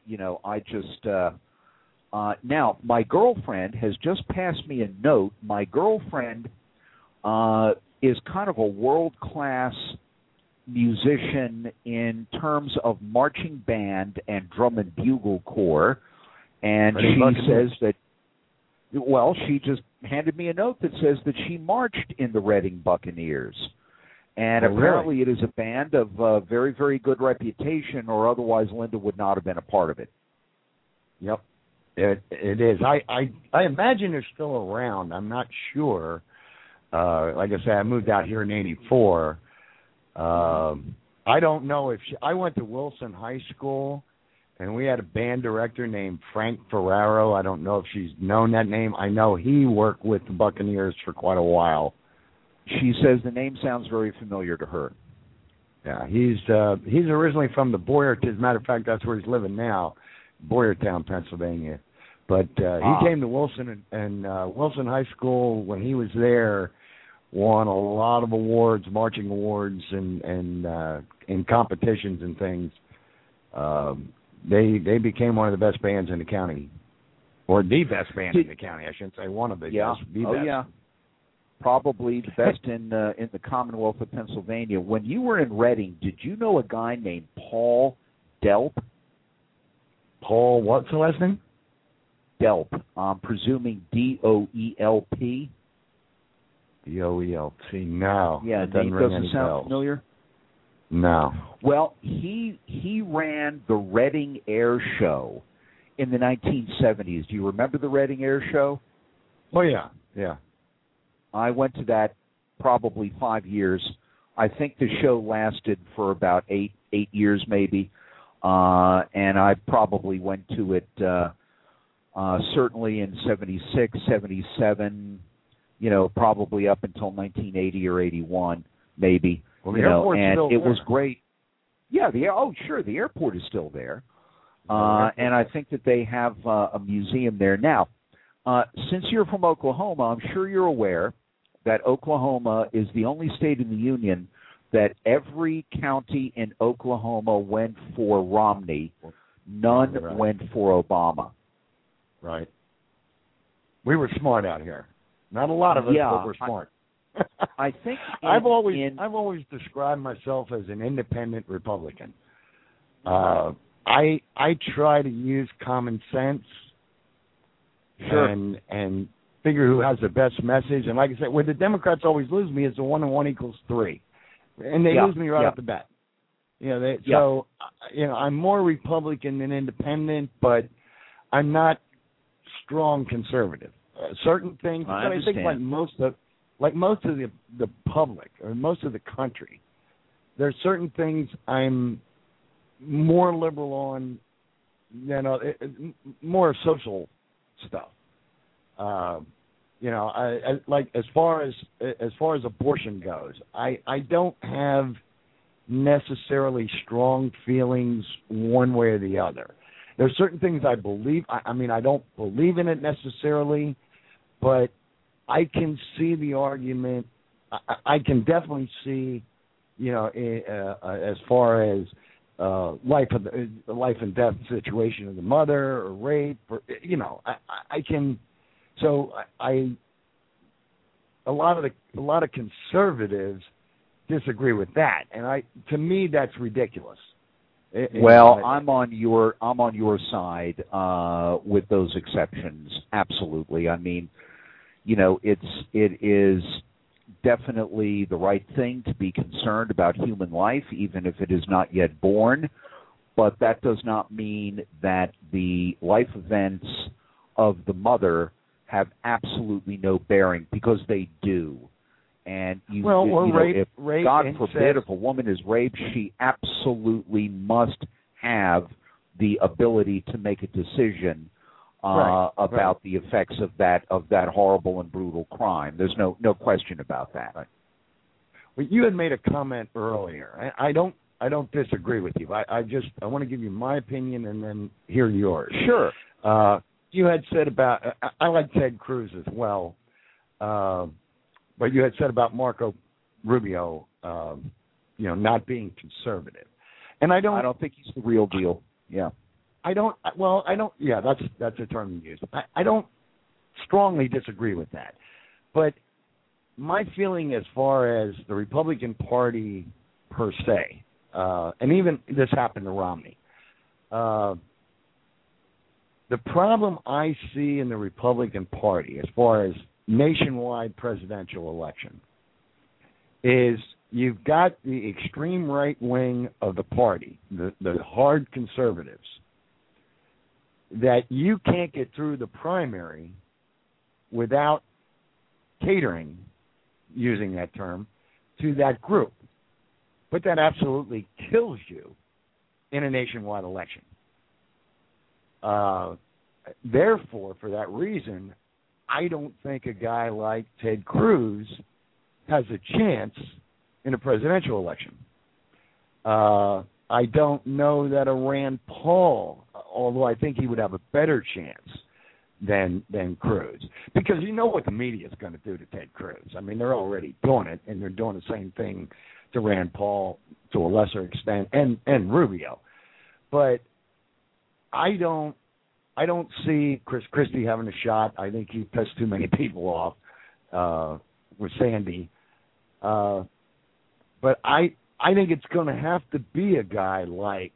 now my girlfriend has just passed me a note. My girlfriend is kind of a world-class musician in terms of marching band and drum and bugle corps, and she says that. Well, she just handed me a note that says that she marched in the Reading Buccaneers. And apparently it is a band of very, very good reputation, or otherwise Linda would not have been a part of it. Yep, it is. I imagine they're still around. I'm not sure. Like I said, I moved out here in '84. I don't know if I went to Wilson High School, and we had a band director named Frank Ferraro. I don't know if she's known that name. I know he worked with the Buccaneers for quite a while. She says the name sounds very familiar to her. Yeah, he's originally from the Boyertown. As a matter of fact, that's where he's living now, Boyertown, Pennsylvania. But he came to Wilson, and Wilson High School, when he was there, won a lot of awards, marching awards, and in competitions and things. They became one of the best bands in the county, or the best band in the county. I shouldn't say one of the best. The best. Yeah. Probably the best in the Commonwealth of Pennsylvania. When you were in Reading, did you know a guy named Paul Delp? Paul, what's the last name? Delp. I'm presuming D-O-E-L-P. D-O-E-L-P. No. Yeah, that doesn't sound familiar? No. Well, he ran the Reading Air Show in the 1970s. Do you remember the Reading Air Show? Oh, yeah. Yeah. I went to that probably 5 years. I think the show lasted for about eight years maybe, and I probably went to it certainly in 76, 77, probably up until 1980 or 81 maybe. Well, the airport's and still it there. was great. Yeah, the airport is still there. And I think that they have a museum there. Now, since you're from Oklahoma, I'm sure you're aware that Oklahoma is the only state in the union that every county in Oklahoma went for Romney. None went for Obama. Right. We were smart out here. Not a lot of us, but we're smart. I think I've always described myself as an independent Republican. I try to use common sense and figure who has the best message. And like I said, where the Democrats always lose me is the 1 and 1 equals 3, and they lose me right off the bat. So I'm more Republican than independent, but I'm not strong conservative. Certain things, but I think like most of the public or most of the country, there's certain things I'm more liberal on than more social stuff. I like as far as abortion goes, I don't have necessarily strong feelings one way or the other. There's certain things I believe. I mean, I don't believe in it necessarily, but I can see the argument. I can definitely see, as far as life and death situation of the mother or rape, or I can. So a lot of conservatives disagree with that, and to me that's ridiculous. I'm on your side with those exceptions. Absolutely. I mean, it is definitely the right thing to be concerned about human life, even if it is not yet born. But that does not mean that the life events of the mother have absolutely no bearing, because they do. And if God forbid, if a woman is raped, she absolutely must have the ability to make a decision about the effects of that horrible and brutal crime. There's no question about that. Right. Well, you had made a comment earlier. I don't disagree with you. I want to give you my opinion and then hear yours. Sure. You had said about I like Ted Cruz as well. But you had said about Marco Rubio, not being conservative, and I don't think he's the real deal. Yeah, I don't. Yeah, that's a term you use. I don't strongly disagree with that, but my feeling as far as the Republican Party per se, and even this happened to Romney. The problem I see in the Republican Party as far as nationwide presidential election is you've got the extreme right wing of the party, the hard conservatives, that you can't get through the primary without catering, using that term, to that group. But that absolutely kills you in a nationwide election. Therefore, for that reason, I don't think a guy like Ted Cruz has a chance in a presidential election. I don't know that a Rand Paul, although I think he would have a better chance than Cruz, because you know what the media is going to do to Ted Cruz. I mean, they're already doing it, and they're doing the same thing to Rand Paul to a lesser extent, and Rubio. But I don't see Chris Christie having a shot. I think he pissed too many people off with Sandy. But I think it's going to have to be a guy like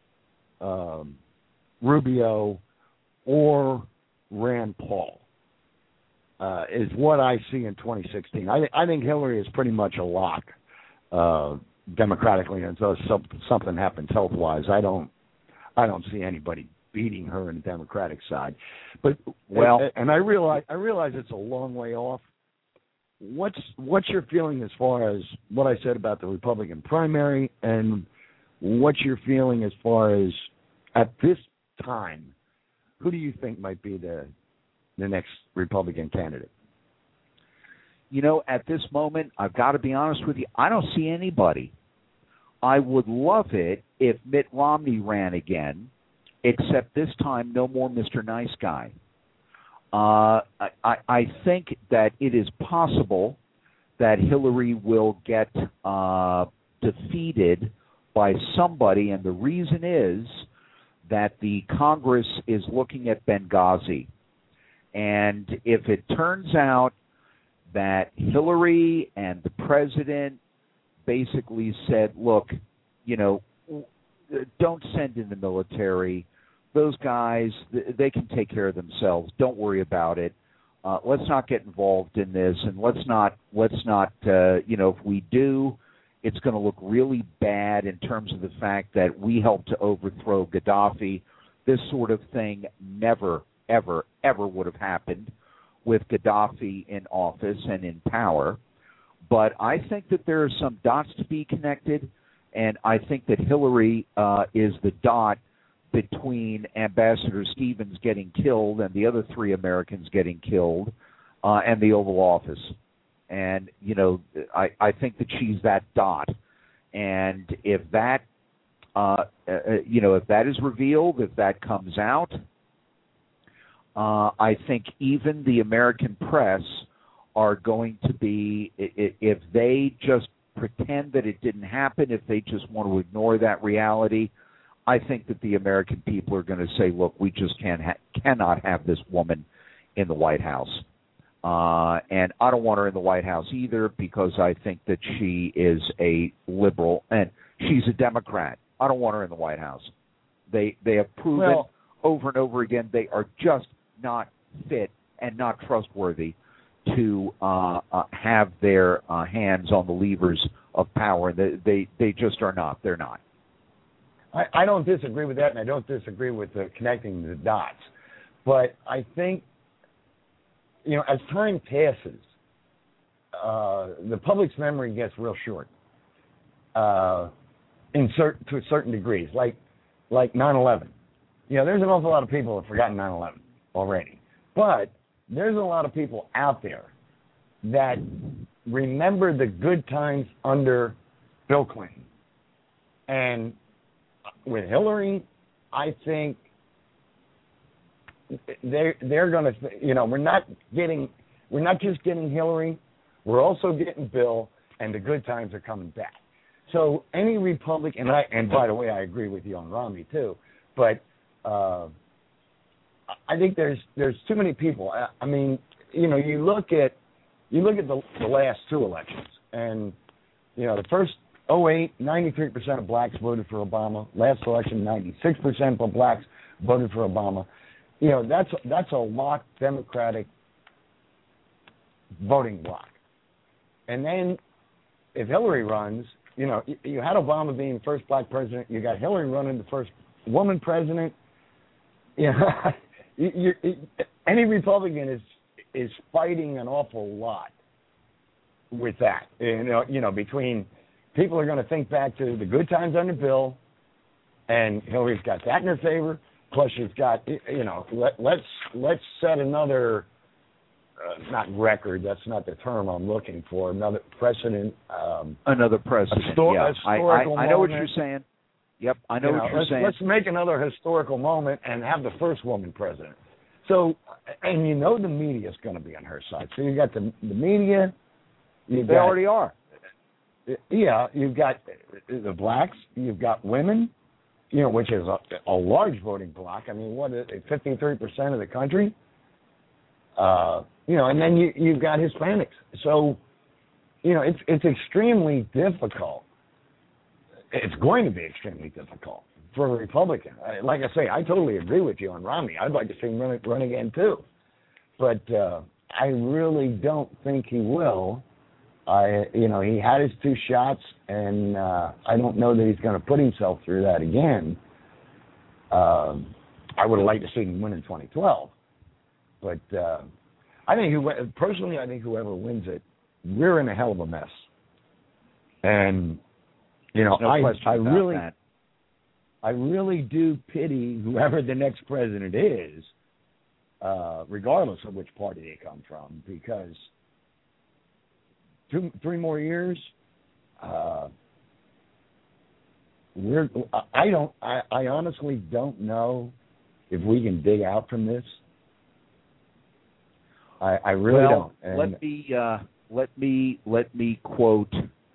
Rubio or Rand Paul is what I see in 2016. I think Hillary is pretty much a lock democratically, until something happens health-wise. I don't see anybody beating her in the Democratic side. But and I realize it's a long way off. What's your feeling as far as what I said about the Republican primary, and what's your feeling as far as at this time, who do you think might be the next Republican candidate? At this moment, I've got to be honest with you, I don't see anybody. I would love it if Mitt Romney ran again. except this time, no more Mr. Nice Guy. I think that it is possible that Hillary will get defeated by somebody, and the reason is that the Congress is looking at Benghazi. And if it turns out that Hillary and the president basically said, look, don't send in the military. Those guys, they can take care of themselves. Don't worry about it. Let's not get involved in this, and let's not. If we do, it's going to look really bad in terms of the fact that we helped to overthrow Gaddafi. This sort of thing never, ever, ever would have happened with Gaddafi in office and in power. But I think that there are some dots to be connected, and I think that Hillary is the dot between Ambassador Stevens getting killed and the other 3 Americans getting killed and the Oval Office. And, I think that she's that dot. And if that, if that is revealed, if that comes out, I think even the American press are going to be, if they just pretend that it didn't happen, if they just want to ignore that reality, I think that the American people are going to say, look, we just cannot have this woman in the White House. And I don't want her in the White House either, because I think that she is a liberal and she's a Democrat. I don't want her in the White House. They have proven over and over again they are just not fit and not trustworthy to have their hands on the levers of power. They just are not. They're not. I don't disagree with that, and I don't disagree with connecting the dots. But I think, as time passes, the public's memory gets real short to certain degrees, like 9/11. There's an awful lot of people who have forgotten 9/11 already. But there's a lot of people out there that remember the good times under Bill Clinton. And with Hillary, I think they're going to, we're not just getting Hillary, we're also getting Bill, and the good times are coming back. So any Republican, and by the way, I agree with you on Romney too, but I think there's too many people. I mean, you look at the last 2 elections, and the first 2008, 93% of blacks voted for Obama. Last election, 96% of blacks voted for Obama. That's a locked Democratic voting block. And then if Hillary runs, you had Obama being the first black president. You got Hillary running the first woman president. Any Republican is fighting an awful lot with that. Between people are going to think back to the good times under Bill, and Hillary's got that in her favor. Plus, she's got, let's set another, not record. That's not the term I'm looking for. Another precedent. Another precedent. Historical I know what you're saying. Yep, I know what you're saying. Let's make another historical moment and have the first woman president. So, and the media's going to be on her side. So you got the media. They already are. Yeah, you've got the blacks, you've got women, which is a large voting bloc. I mean, 53% of the country? And then you've got Hispanics. So, it's extremely difficult. It's going to be extremely difficult for a Republican. Like I say, I totally agree with you on Romney. I'd like to see him run again too. But I really don't think he will. He had his 2 shots, and I don't know that he's going to put himself through that again. I would have liked to see him win in 2012. But I think whoever wins it, we're in a hell of a mess. And, I really do pity whoever the next president is, regardless of which party they come from, because 2-3 more years, I honestly don't know if we can dig out from this. I really don't. And let me quote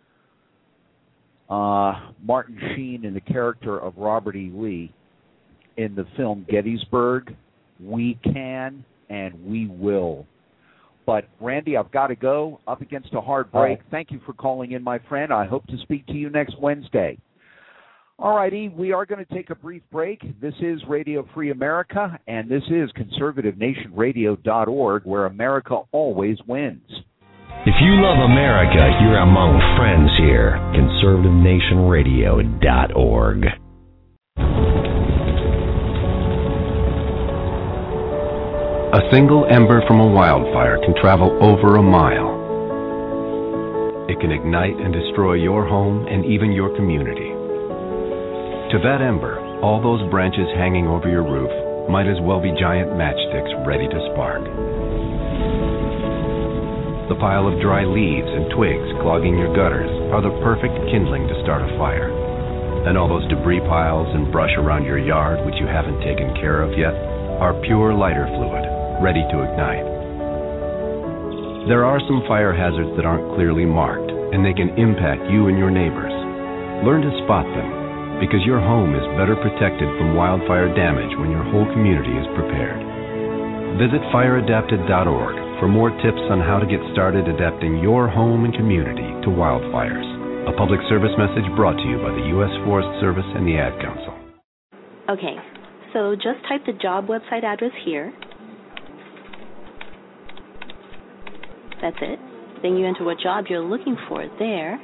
Martin Sheen in the character of Robert E. Lee in the film Gettysburg. We can and we will. But, Randy, I've got to go. Up against a hard break. Right. Thank you for calling in, my friend. I hope to speak to you next Wednesday. All righty, we are going to take a brief break. This is Radio Free America, and this is ConservativeNationRadio.org, where America always wins. If you love America, you're among friends here. ConservativeNationRadio.org. A single ember from a wildfire can travel over a mile. It can ignite and destroy your home and even your community. To that ember, all those branches hanging over your roof might as well be giant matchsticks ready to spark. The pile of dry leaves and twigs clogging your gutters are the perfect kindling to start a fire. And all those debris piles and brush around your yard which you haven't taken care of yet are pure lighter fluid, ready to ignite. There are some fire hazards that aren't clearly marked, and they can impact you and your neighbors. Learn to spot them, because your home is better protected from wildfire damage when your whole community is prepared. Visit fireadapted.org for more tips on how to get started adapting your home and community to wildfires. A public service message brought to you by the U.S. Forest Service and the Ad Council. Okay, so just type the job website address here. That's it. Then you enter what job you're looking for there.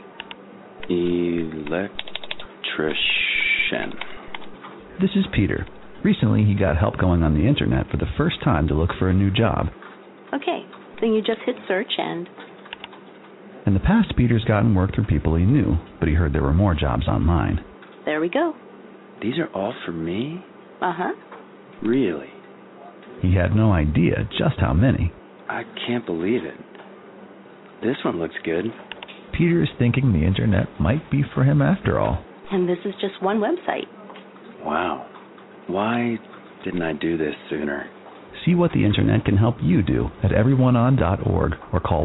Electrician. This is Peter. Recently, he got help going on the internet for the first time to look for a new job. Okay, then you just hit search and... In the past, Peter's gotten work through people he knew, but he heard there were more jobs online. There we go. These are all for me? Uh-huh. Really? He had no idea just how many. I can't believe it. This one looks good. Peter is thinking the internet might be for him after all. And this is just one website. Wow. Why didn't I do this sooner? See what the internet can help you do at everyoneon.org or call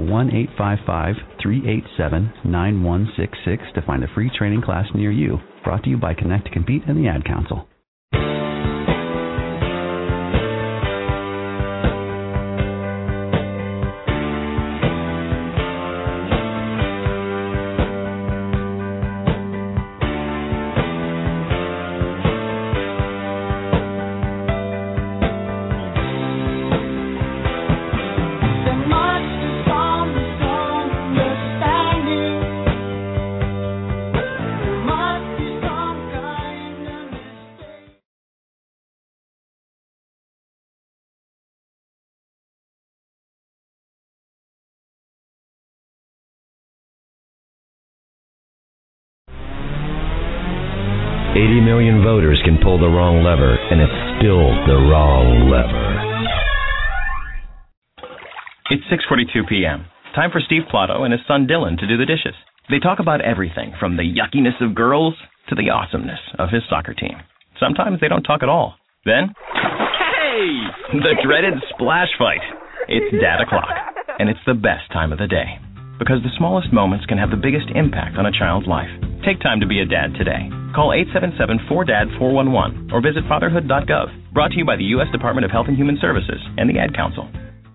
1-855-387-9166 to find a free training class near you. Brought to you by Connect to Compete and the Ad Council. $80 million voters can pull the wrong lever, and it's still the wrong lever. It's 6:42 p.m. Time for Steve Plato and his son Dylan to do the dishes. They talk about everything from the yuckiness of girls to the awesomeness of his soccer team. Sometimes they don't talk at all. Then, hey! The dreaded splash fight. It's Dad O'Clock, and it's the best time of the day. Because the smallest moments can have the biggest impact on a child's life. Take time to be a dad today. Call 877-4DAD-411 or visit fatherhood.gov. Brought to you by the U.S. Department of Health and Human Services and the Ad Council.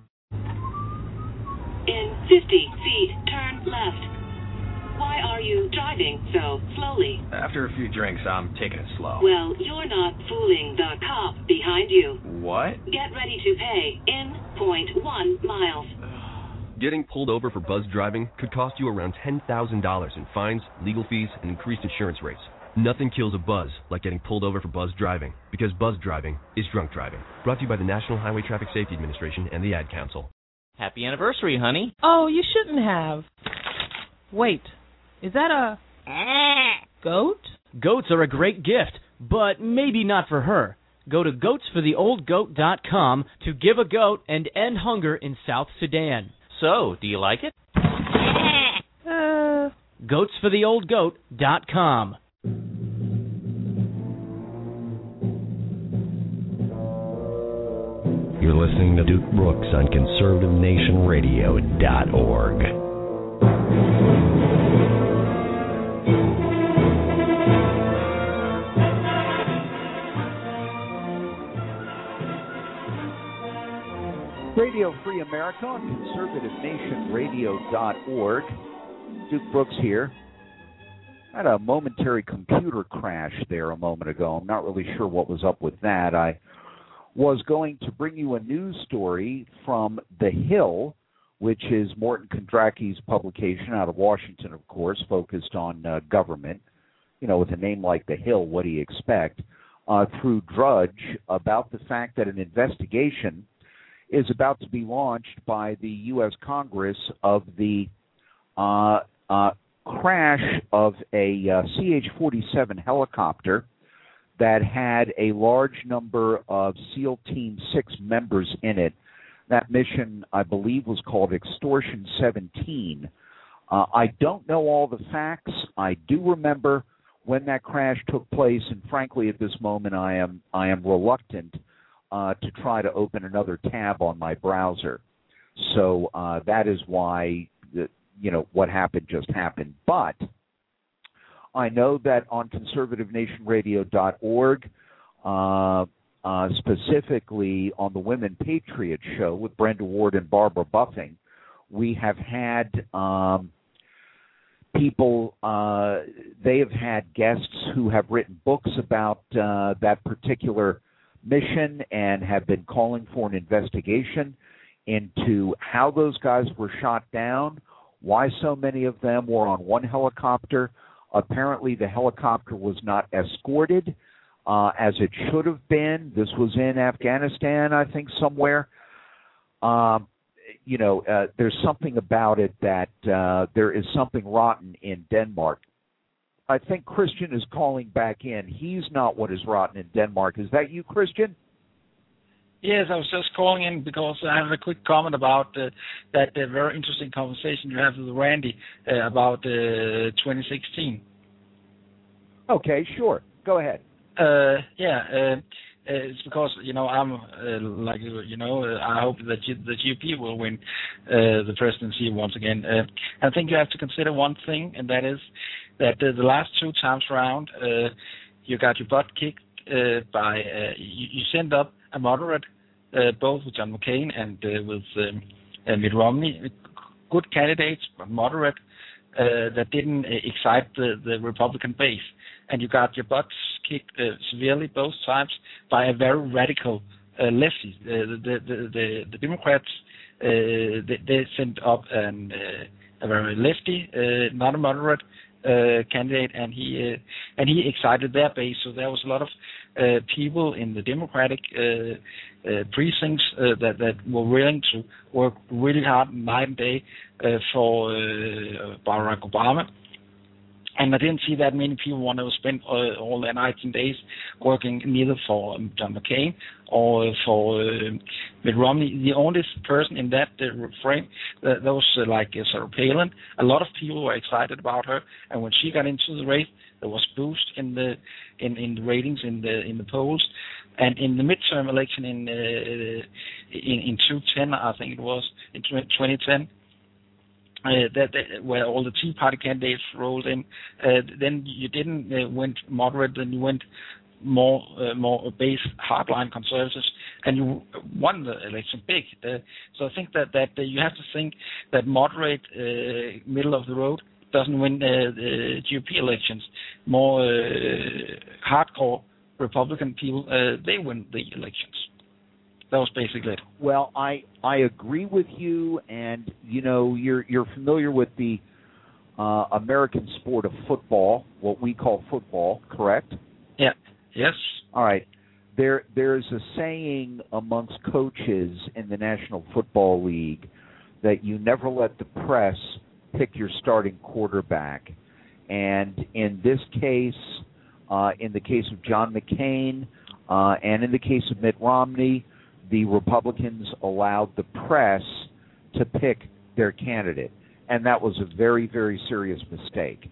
In 50 feet, turn left. Why are you driving so slowly? After a few drinks, I'm taking it slow. Well, you're not fooling the cop behind you. What? Get ready to pay in 0.1 miles. Getting pulled over for buzz driving could cost you around $10,000 in fines, legal fees, and increased insurance rates. Nothing kills a buzz like getting pulled over for buzz driving, because buzz driving is drunk driving. Brought to you by the National Highway Traffic Safety Administration and the Ad Council. Happy anniversary, honey. Oh, you shouldn't have. Wait, is that a goat? Goats are a great gift, but maybe not for her. Go to goatsfortheoldgoat.com to give a goat and end hunger in South Sudan. So, do you like it? Goatsfortheoldgoat.com. You're listening to Duke Brooks on ConservativeNationRadio.org. Radio Free America on ConservativeNationRadio.org. Duke Brooks here. I had a momentary computer crash there a moment ago. I'm not really sure what was up with that. I was going to bring you a news story from The Hill, which is Morton Kondracki's publication out of Washington, of course, focused on government. You know, with a name like The Hill, what do you expect? Through Drudge, about the fact that an investigation is about to be launched by the U.S. Congress of the crash of a CH-47 helicopter that had a large number of SEAL Team 6 members in it. That mission, I believe, was called Extortion 17. I don't know all the facts. I do remember when that crash took place, and frankly, at this moment, I am reluctant to try to open another tab on my browser. So that is why, what happened just happened. But I know that on ConservativeNationRadio.org, specifically on the Women Patriot Show with Brenda Ward and Barbara Buffing, we have had people, they have had guests who have written books about that particular mission and have been calling for an investigation into how those guys were shot down, why so many of them were on one helicopter. Apparently the helicopter was not escorted as it should have been. This was in Afghanistan, I think, somewhere. There's something about it that there is something rotten in Denmark. I think Christian is calling back in. He's not what is rotten in Denmark. Is that you, Christian? Yes, I was just calling in because I have a quick comment about that very interesting conversation you have with Randy about 2016. Okay, sure. Go ahead. It's because, I'm I hope that the GOP will win the presidency once again. I think you have to consider one thing, and that is that the last two times around, you got your butt kicked by, you sent up a moderate, both with John McCain and with Mitt Romney, good candidates, but moderate, that didn't excite the Republican base. And you got your butts kicked severely both times by a very radical lefty. The Democrats, they sent up a very lefty, not a moderate candidate, and he excited their base. So there was a lot of people in the Democratic precincts that were willing to work really hard night and day for Barack Obama. And I didn't see that many people want to spend all their nights and days working neither for John McCain or for Mitt Romney. The only person in that frame that was Sarah Palin. A lot of people were excited about her, and when she got into the race, there was a boost in the ratings in the polls. And in the midterm election in 2010, I think it was in 2010. Where all the Tea Party candidates rolled in, then you didn't went moderate, then you went more base hardline conservatives, and you won the election big. So I think that you have to think that moderate, middle of the road doesn't win the GOP elections. More hardcore Republican people, they win the elections. That was basically it. Well, I agree with you, and you're familiar with the American sport of football, what we call football, correct? Yeah. Yes. All right. There's a saying amongst coaches in the National Football League that you never let the press pick your starting quarterback, and in this case, in the case of John McCain, and in the case of Mitt Romney, the Republicans allowed the press to pick their candidate, and that was a very, very serious mistake.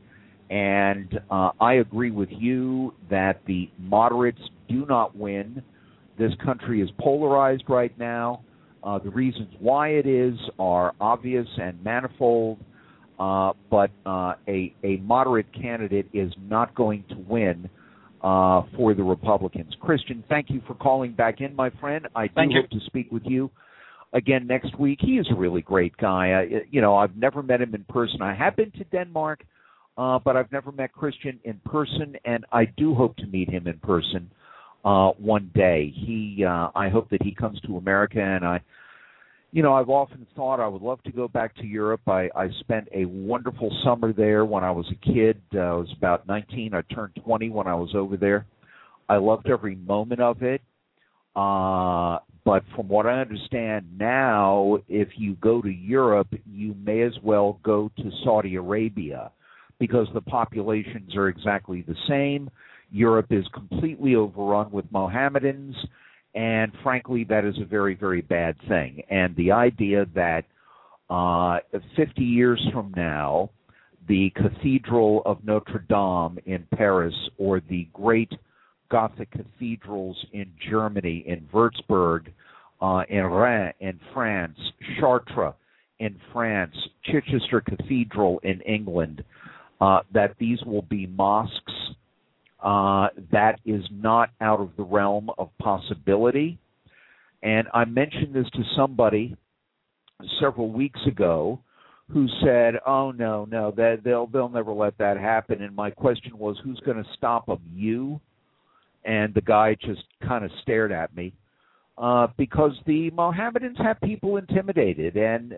And I agree with you that the moderates do not win This country is polarized right now. The reasons why it is are obvious and manifold, but a moderate candidate is not going to win for the Republicans. Christian, thank you for calling back in, my friend. I do hope to speak with you again next week. He is a really great guy. I've never met him in person. I have been to Denmark, but I've never met Christian in person, and I do hope to meet him in person one day. I hope that he comes to America, and I've often thought I would love to go back to Europe. I spent a wonderful summer there when I was a kid. I was about 19. I turned 20 when I was over there. I loved every moment of it. But from what I understand now, if you go to Europe, you may as well go to Saudi Arabia because the populations are exactly the same. Europe is completely overrun with Mohammedans, and frankly, that is a very, very bad thing. And the idea that 50 years from now, the Cathedral of Notre Dame in Paris or the great Gothic cathedrals in Germany, in Würzburg, in Rennes in France, Chartres in France, Chichester Cathedral in England, that these will be mosques, that is not out of the realm of possibility. And I mentioned this to somebody several weeks ago who said, "Oh no, they'll never let that happen." And my question was, "Who's going to stop them? You?" And the guy just kind of stared at me because the Mohammedans have people intimidated, and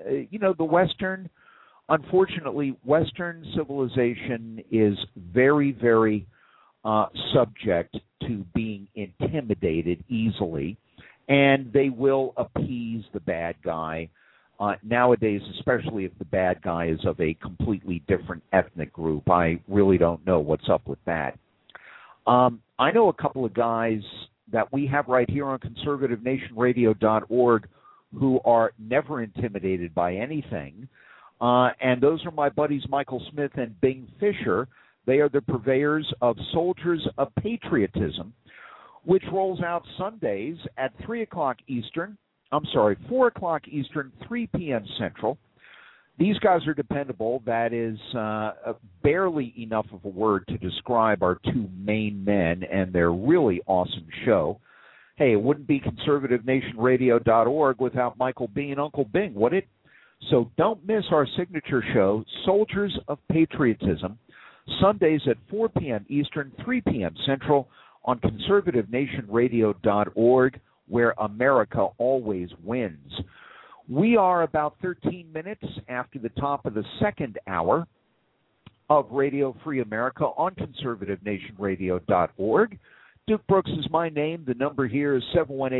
unfortunately, Western civilization is very, very subject to being intimidated easily, and they will appease the bad guy nowadays, especially if the bad guy is of a completely different ethnic group. I really don't know what's up with that. I know a couple of guys that we have right here on conservativenationradio.org who are never intimidated by anything, and those are my buddies Michael Smith and Bing Fisher. They are the purveyors of Soldiers of Patriotism, which rolls out Sundays at 4 o'clock Eastern, 3 p.m. Central. These guys are dependable. That is barely enough of a word to describe our two main men and their really awesome show. Hey, it wouldn't be conservativenationradio.org without Michael B. and Uncle Bing, would it? So don't miss our signature show, Soldiers of Patriotism, Sundays at 4 p.m. Eastern, 3 p.m. Central on conservativenationradio.org, where America always wins. We are about 13 minutes after the top of the second hour of Radio Free America on conservativenationradio.org. Duke Brooks is my name. The number here is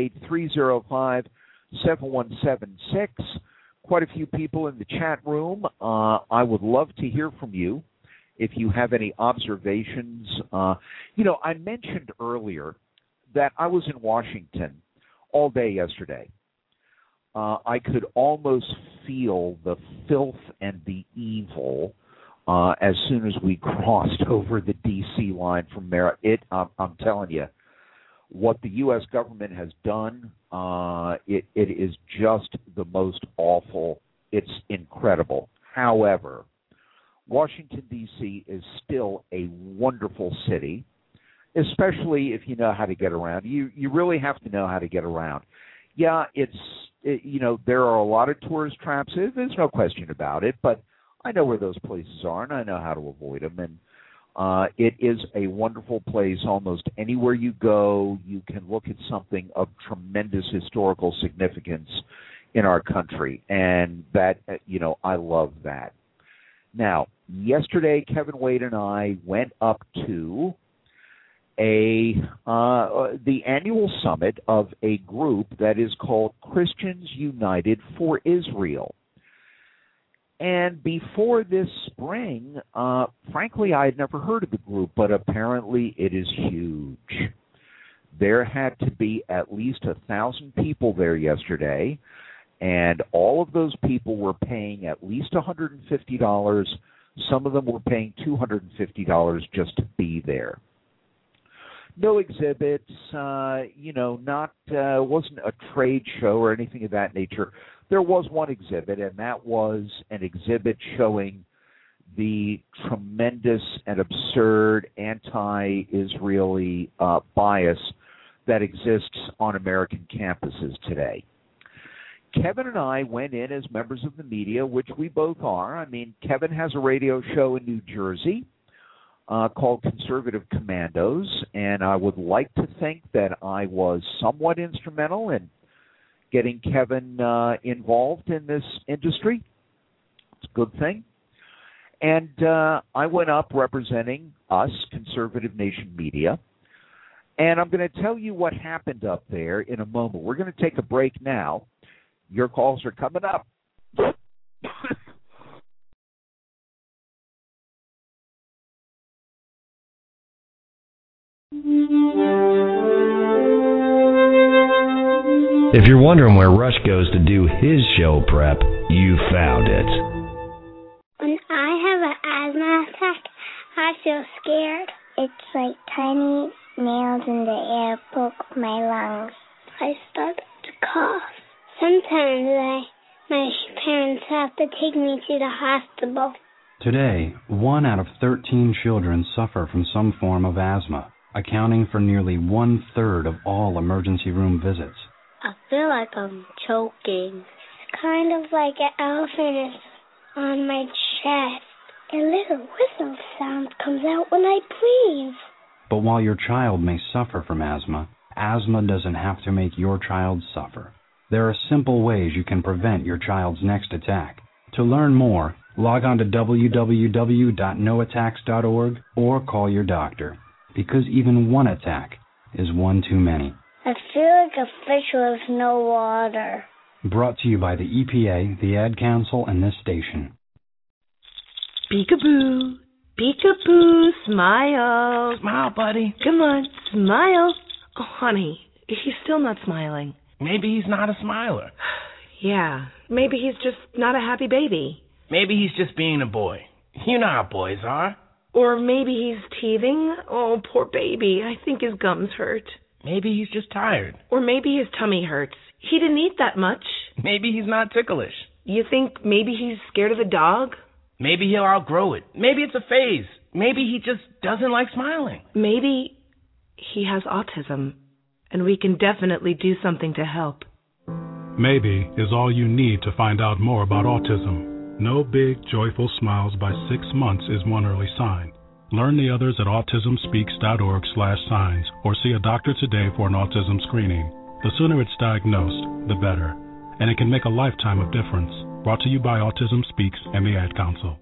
718-305-7176. Quite a few people in the chat room. I would love to hear from you if you have any observations. I mentioned earlier that I was in Washington all day yesterday. I could almost feel the filth and the evil as soon as we crossed over the D.C. line from there. I'm telling you, what the U.S. government has done, it is just the most awful. It's incredible. However, Washington, D.C. is still a wonderful city, especially if you know how to get around. You really have to know how to get around. Yeah, there are a lot of tourist traps. There's no question about it, but I know where those places are, and I know how to avoid them. And it is a wonderful place. Almost anywhere you go, you can look at something of tremendous historical significance in our country, and that, I love that. Now, yesterday, Kevin Wade and I went up to the annual summit of a group that is called Christians United for Israel. And before this spring, frankly, I had never heard of the group, but apparently it is huge. There had to be at least 1,000 people there yesterday, and all of those people were paying at least $150. Some of them were paying $250 just to be there. No exhibits, wasn't a trade show or anything of that nature. There was one exhibit, and that was an exhibit showing the tremendous and absurd anti-Israeli bias that exists on American campuses today. Kevin and I went in as members of the media, which we both are. I mean, Kevin has a radio show in New Jersey called Conservative Commandos, and I would like to think that I was somewhat instrumental in getting Kevin involved in this industry. It's a good thing. And I went up representing us, Conservative Nation Media, and I'm going to tell you what happened up there in a moment. We're going to take a break now. Your calls are coming up. If you're wondering where Rush goes to do his show prep, you found it. When I have an asthma attack, I feel scared. It's like tiny nails in the air poke my lungs. I start to cough. Sometimes my parents have to take me to the hospital. Today, 1 out of 13 children suffer from some form of asthma, accounting for nearly 1/3 of all emergency room visits. I feel like I'm choking. It's kind of like an elephant is on my chest. A little whistle sound comes out when I breathe. But while your child may suffer from asthma doesn't have to make your child suffer. There are simple ways you can prevent your child's next attack. To learn more, log on to www.noattacks.org or call your doctor, because even one attack is one too many. I feel like a fish with no water. Brought to you by the EPA, the Ad Council, and this station. Peekaboo, peekaboo, smile. Smile, buddy. Come on, smile. Oh, honey, he's still not smiling. Maybe he's not a smiler. Yeah, maybe he's just not a happy baby. Maybe he's just being a boy. You know how boys are. Or maybe he's teething. Oh, poor baby. I think his gums hurt. Maybe he's just tired. Or maybe his tummy hurts. He didn't eat that much. Maybe he's not ticklish. You think maybe he's scared of the dog? Maybe he'll outgrow it. Maybe it's a phase. Maybe he just doesn't like smiling. Maybe he has autism, and we can definitely do something to help. Maybe is all you need to find out more about autism. No big, joyful smiles by 6 months is one early sign. Learn the others at autismspeaks.org/signs or see a doctor today for an autism screening. The sooner it's diagnosed, the better. And it can make a lifetime of difference. Brought to you by Autism Speaks and the Ad Council.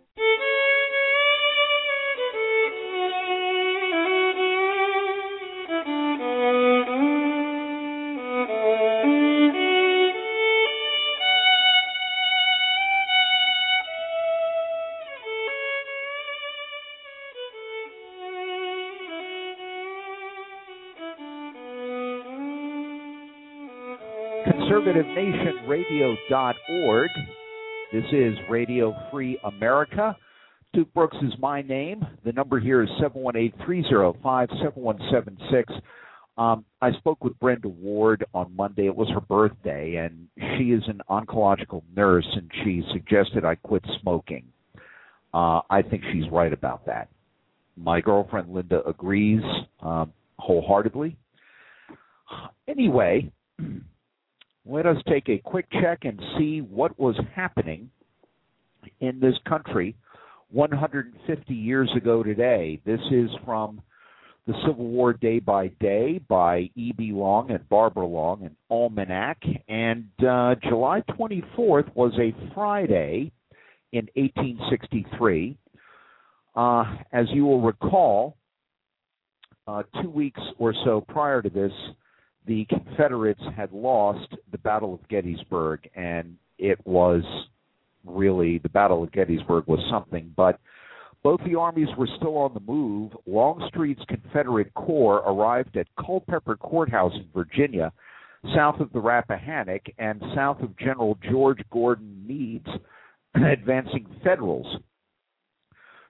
ConservativeNationRadio.org. This is Radio Free America. Duke Brooks is my name. The number here is 718-305-7176. I spoke with Brenda Ward on Monday. It was her birthday, and she is an oncological nurse, and she suggested I quit smoking. I think she's right about that. My girlfriend Linda agrees wholeheartedly. Anyway, let us take a quick check and see what was happening in this country 150 years ago today. This is from The Civil War Day by Day by E.B. Long and Barbara Long, an almanac. And July 24th was a Friday in 1863. As you will recall, 2 weeks or so prior to this, the Confederates had lost the Battle of Gettysburg, and it was really, the Battle of Gettysburg was something, but both the armies were still on the move. Longstreet's Confederate Corps arrived at Culpeper Courthouse in Virginia, south of the Rappahannock and south of General George Gordon Meade's advancing Federals.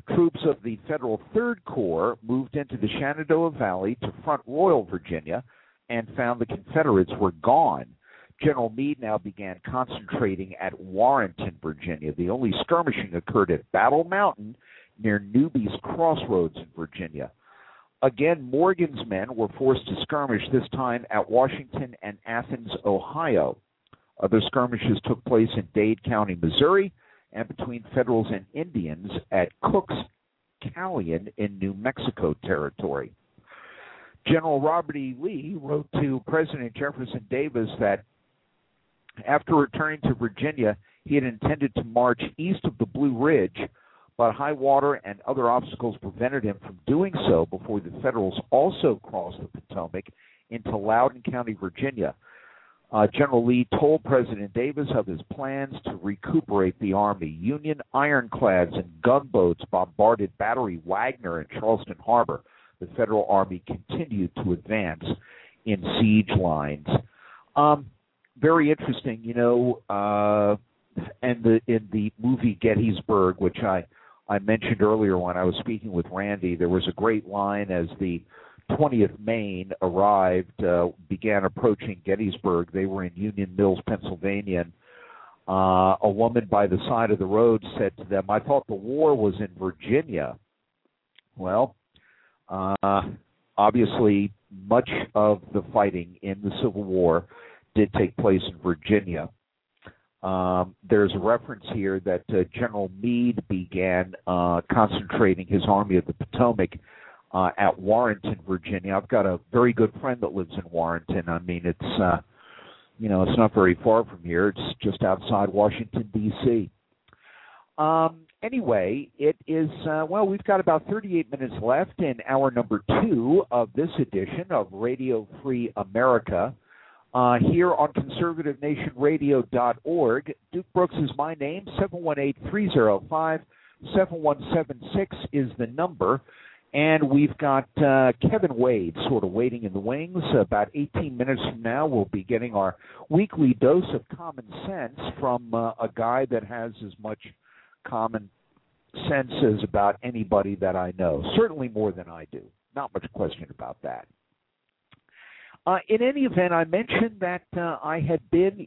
Troops of the Federal Third Corps moved into the Shenandoah Valley to front Royal Virginia and found the Confederates were gone. General Meade now began concentrating at Warrenton, Virginia. The only skirmishing occurred at Battle Mountain near Newby's Crossroads in Virginia. Again, Morgan's men were forced to skirmish, this time at Washington and Athens, Ohio. Other skirmishes took place in Dade County, Missouri, and between Federals and Indians at Cook's Callion in New Mexico Territory. General Robert E. Lee wrote to President Jefferson Davis that after returning to Virginia, he had intended to march east of the Blue Ridge, but high water and other obstacles prevented him from doing so before the Federals also crossed the Potomac into Loudoun County, Virginia. General Lee told President Davis of his plans to recuperate the Army. Union ironclads and gunboats bombarded Battery Wagner in Charleston Harbor. The Federal Army continued to advance in siege lines. Very interesting, and in the movie Gettysburg, which I mentioned earlier when I was speaking with Randy, there was a great line as the 20th Maine arrived, began approaching Gettysburg. They were in Union Mills, Pennsylvania, and a woman by the side of the road said to them, "I thought the war was in Virginia." Well, obviously, much of the fighting in the Civil War did take place in Virginia. There's a reference here that General Meade began concentrating his Army of the Potomac at Warrenton, Virginia. I've got a very good friend that lives in Warrenton. I mean, it's it's not very far from here. It's just outside Washington, D.C. Anyway, it is, we've got about 38 minutes left in hour number 2 of this edition of Radio Free America. Here on ConservativeNationRadio.org. Duke Brooks is my name. 718-305-7176 is the number. And we've got Kevin Wade sort of waiting in the wings. About 18 minutes from now, we'll be getting our weekly dose of common sense from a guy that has as much common sense as about anybody that I know. Certainly more than I do. Not much question about that. In any event, I mentioned that I had been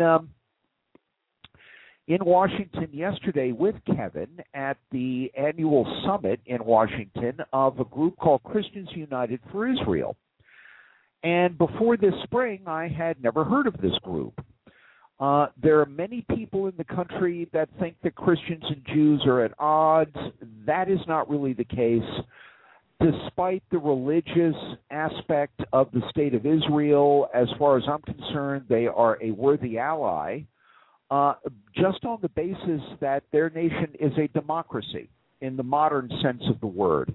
in Washington yesterday with Kevin at the annual summit in Washington of a group called Christians United for Israel. And before this spring, I had never heard of this group. There are many people in the country that think that Christians and Jews are at odds. That is not really the case. Despite the religious aspect of the state of Israel, as far as I'm concerned, they are a worthy ally, just on the basis that their nation is a democracy in the modern sense of the word.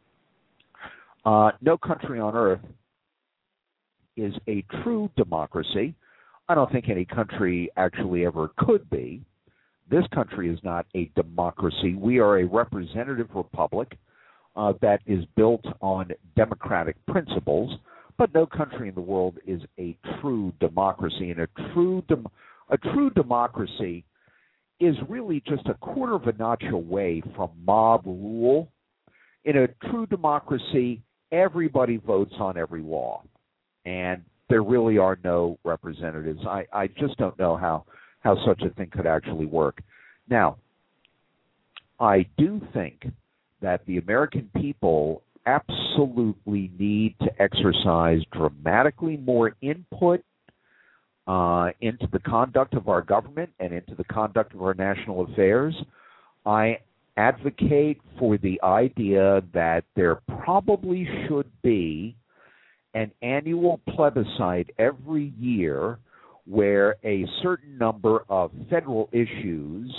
No country on earth is a true democracy. I don't think any country actually ever could be. This country is not a democracy. We are a representative republic that is built on democratic principles, but no country in the world is a true democracy. And a true democracy is really just a quarter of a notch away from mob rule. In a true democracy, everybody votes on every law, and there really are no representatives. I just don't know how such a thing could actually work. Now, I do think that the American people absolutely need to exercise dramatically more input into the conduct of our government and into the conduct of our national affairs. I advocate for the idea that there probably should be an annual plebiscite every year where a certain number of federal issues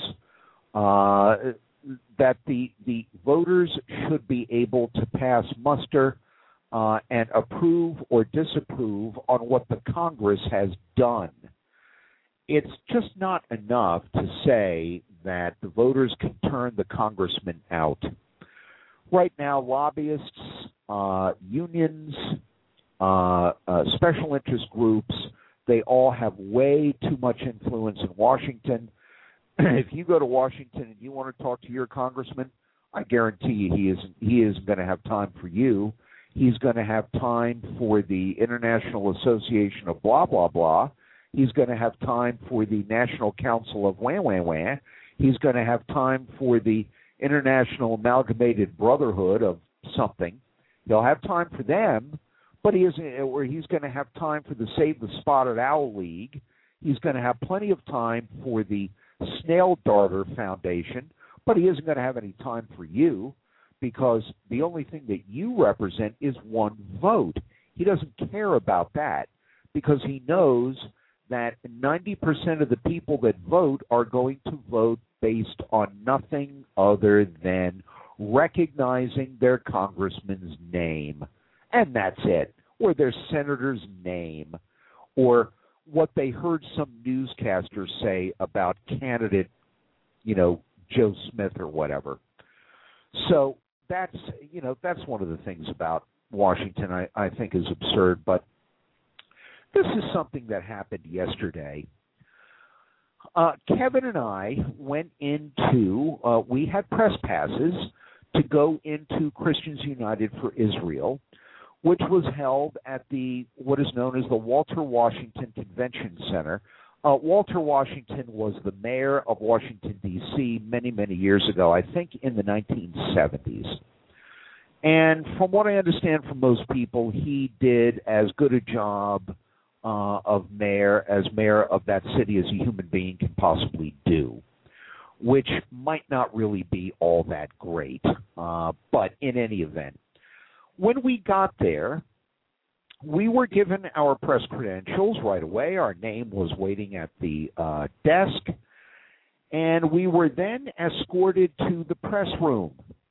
that the voters should be able to pass muster and approve or disapprove on what the Congress has done. It's just not enough to say that the voters can turn the congressman out. Right now, lobbyists, unions, special interest groups, they all have way too much influence in Washington. If you go to Washington and you want to talk to your congressman, I guarantee you he isn't going to have time for you. He's going to have time for the International Association of blah, blah, blah. He's going to have time for the National Council of wah, wah, wah. He's going to have time for the International Amalgamated Brotherhood of something. He'll have time for them, but he's going to have time for the Save the Spotted Owl League. He's going to have plenty of time for the Snail Darter Foundation, but he isn't going to have any time for you because the only thing that you represent is one vote. He doesn't care about that because he knows that 90% of the people that vote are going to vote based on nothing other than recognizing their congressman's name. And that's it. Or their senator's name. Or what they heard some newscaster say about candidate, Joe Smith or whatever. So that's one of the things about Washington I think is absurd. But this is something that happened yesterday. Kevin and I went into, we had press passes to go into Christians United for Israel, which was held at what is known as the Walter Washington Convention Center. Walter Washington was the mayor of Washington, D.C. many, many years ago, I think in the 1970s. And from what I understand from most people, he did as good a job as mayor of that city as a human being can possibly do, which might not really be all that great. But in any event, when we got there, we were given our press credentials right away. Our name was waiting at the desk, and we were then escorted to the press room.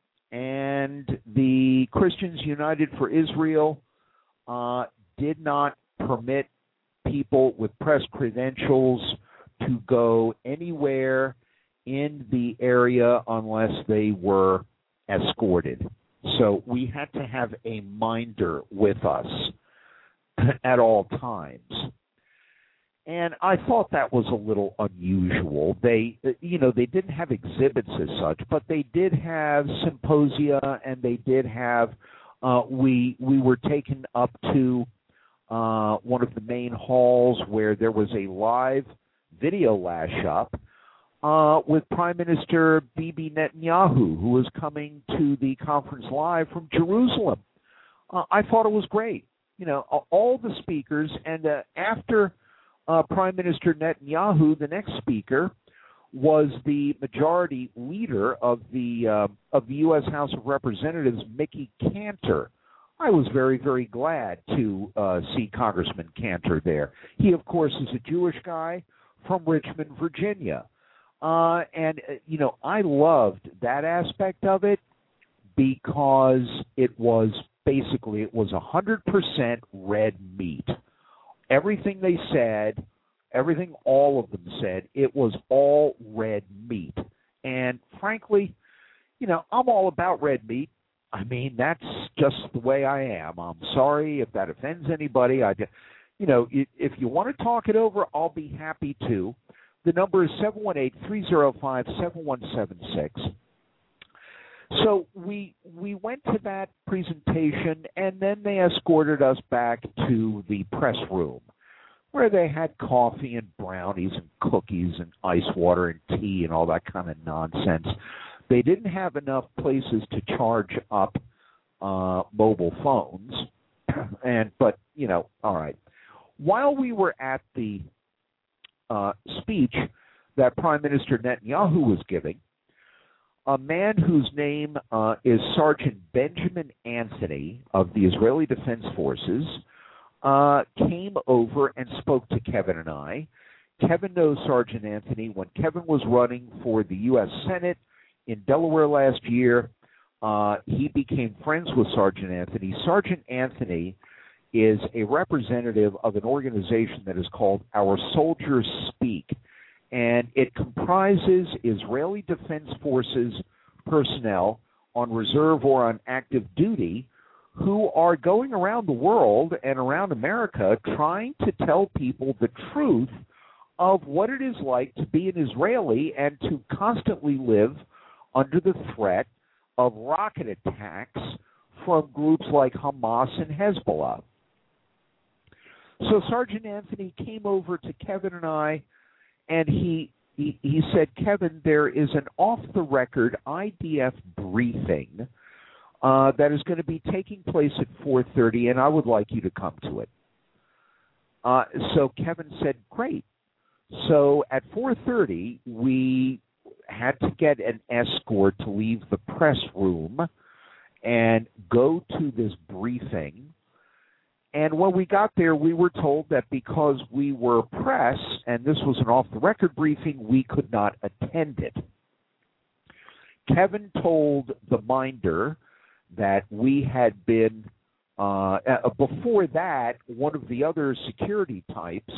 And the Christians United for Israel did not permit people with press credentials to go anywhere in the area unless they were escorted. So we had to have a minder with us at all times. And I thought that was a little unusual. They didn't have exhibits as such, but they did have symposia, and they did have, we were taken up to one of the main halls where there was a live video lash up with Prime Minister Bibi Netanyahu, who was coming to the conference live from Jerusalem. I thought it was great. All the speakers, and after Prime Minister Netanyahu, the next speaker was the majority leader of the U.S. House of Representatives, Mickey Cantor. I was very, very glad to see Congressman Cantor there. He, of course, is a Jewish guy from Richmond, Virginia. I loved that aspect of it because it was 100% red meat. Everything they said, everything all of them said, it was all red meat. And frankly, I'm all about red meat. I mean, that's just the way I am. I'm sorry if that offends anybody. If you want to talk it over, I'll be happy to. The number is 718-305-7176. So we went to that presentation, and then they escorted us back to the press room, where they had coffee and brownies and cookies and ice water and tea and all that kind of nonsense. They didn't have enough places to charge up mobile phones, but all right. While we were at the speech that Prime Minister Netanyahu was giving, a man whose name is Sergeant Benjamin Anthony of the Israeli Defense Forces came over and spoke to Kevin and I. Kevin knows Sergeant Anthony. When Kevin was running for the U.S. Senate in Delaware last year, he became friends with Sergeant Anthony. Sergeant Anthony is a representative of an organization that is called Our Soldiers Speak, and it comprises Israeli Defense Forces personnel on reserve or on active duty who are going around the world and around America trying to tell people the truth of what it is like to be an Israeli and to constantly live under the threat of rocket attacks from groups like Hamas and Hezbollah. So Sergeant Anthony came over to Kevin and I, and he said, Kevin, there is an off-the-record IDF briefing that is going to be taking place at 4:30, and I would like you to come to it. So Kevin said, great. So at 4:30, we had to get an escort to leave the press room and go to this briefing. And when we got there, we were told that because we were press and this was an off-the-record briefing, we could not attend it. Kevin told the minder that we had been, before that, one of the other security types,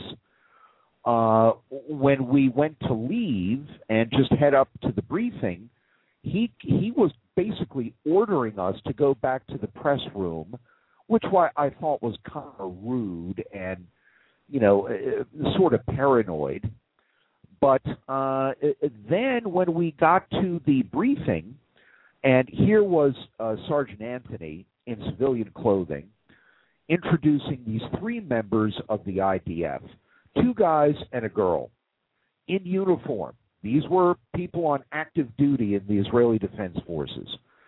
when we went to leave and just head up to the briefing, he was basically ordering us to go back to the press room, which I thought was kind of rude and, sort of paranoid. But then when we got to the briefing, and here was Sergeant Anthony in civilian clothing introducing these three members of the IDF, 2 guys and a girl in uniform. These were people on active duty in the Israeli Defense Forces.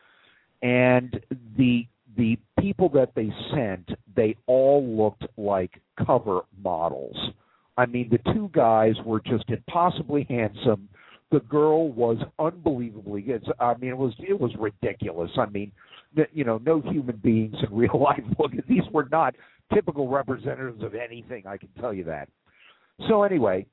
And the people that they sent, they all looked like cover models. I mean, the 2 guys were just impossibly handsome. The girl was unbelievably good. I mean, it was ridiculous. I mean, no human beings in real life. Look, these were not typical representatives of anything, I can tell you that. So anyway,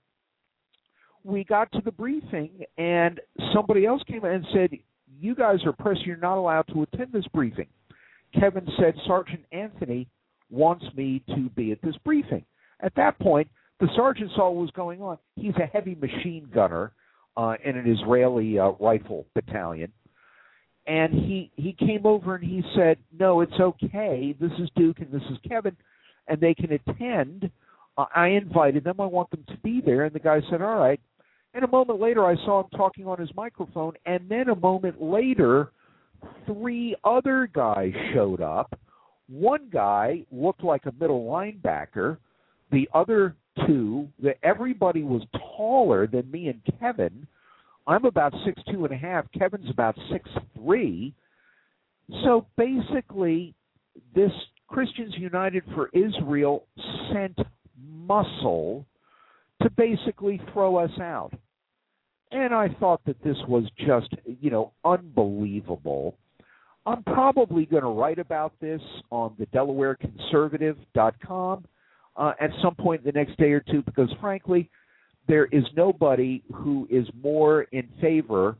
we got to the briefing, and somebody else came in and said, you guys are press, you're not allowed to attend this briefing. Kevin said, Sergeant Anthony wants me to be at this briefing. At that point, the sergeant saw what was going on. He's a heavy machine gunner in an Israeli rifle battalion. And he came over and he said, no, it's okay. This is Duke and this is Kevin, and they can attend. I invited them. I want them to be there. And the guy said, all right. And a moment later, I saw him talking on his microphone. And then a moment later, 3 other guys showed up. One guy looked like a middle linebacker. The other 2, everybody was taller than me and Kevin. I'm about 6'2.5". Kevin's about 6'3". So basically, this Christians United for Israel sent muscle to basically throw us out. And I thought that this was just, unbelievable. I'm probably going to write about this on the DelawareConservative.com at some point the next day or two, because frankly, there is nobody who is more in favor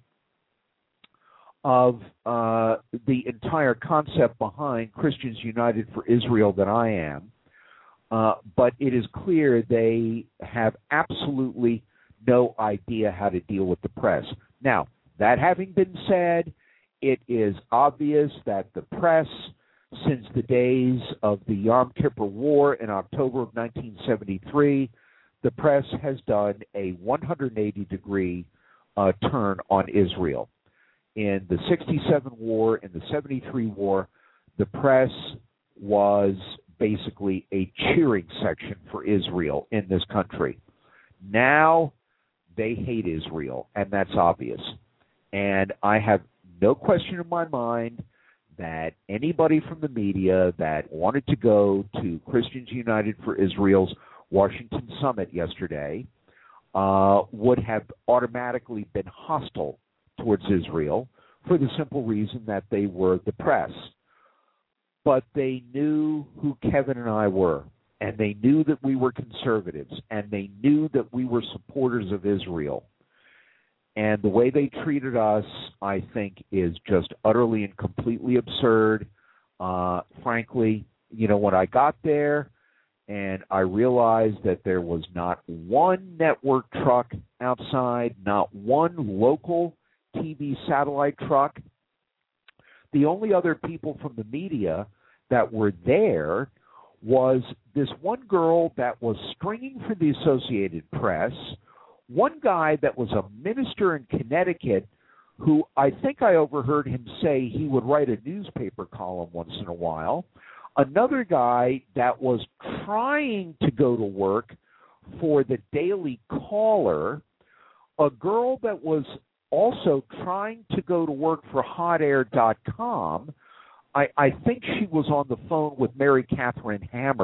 of the entire concept behind Christians United for Israel than I am. But it is clear they have absolutely no idea how to deal with the press. Now, that having been said, it is obvious that the press, since the days of the Yom Kippur War in October of 1973, the press has done a 180-degree turn on Israel. In the 67 war, in the 73 war, the press was basically a cheering section for Israel in this country. Now they hate Israel, and that's obvious. And I have no question in my mind that anybody from the media that wanted to go to Christians United for Israel's Washington summit yesterday would have automatically been hostile towards Israel for the simple reason that they were the press. But they knew who Kevin and I were, and they knew that we were conservatives, and they knew that we were supporters of Israel. And the way they treated us, I think, is just utterly and completely absurd. Frankly, when I got there and I realized that there was not one network truck outside, not one local TV satellite truck. The only other people from the media that were there was this one girl that was stringing for the Associated Press, one guy that was a minister in Connecticut who I think I overheard him say he would write a newspaper column once in a while. Another guy that was trying to go to work for the Daily Caller, a girl that was also trying to go to work for HotAir.com. I think she was on the phone with Mary Catherine Ham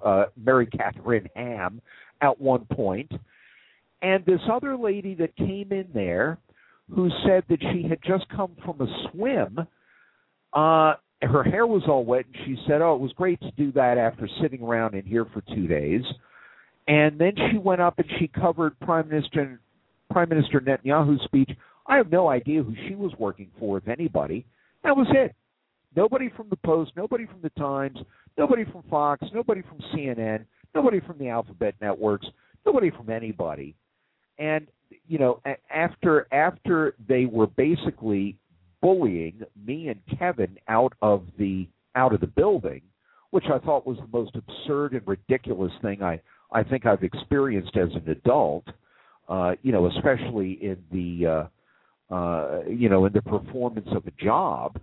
at one point. And this other lady that came in there who said that she had just come from a swim, her hair was all wet, and she said, it was great to do that after sitting around in here for 2 days. And then she went up and she covered Prime Minister Netanyahu's speech. I have no idea who she was working for, if anybody. That was it. Nobody from the Post, nobody from the Times, nobody from Fox, nobody from CNN, nobody from the Alphabet Networks, nobody from anybody. And, after they were basically bullying me and Kevin out of the building, which I thought was the most absurd and ridiculous thing I think I've experienced as an adult, especially in the in the performance of a job.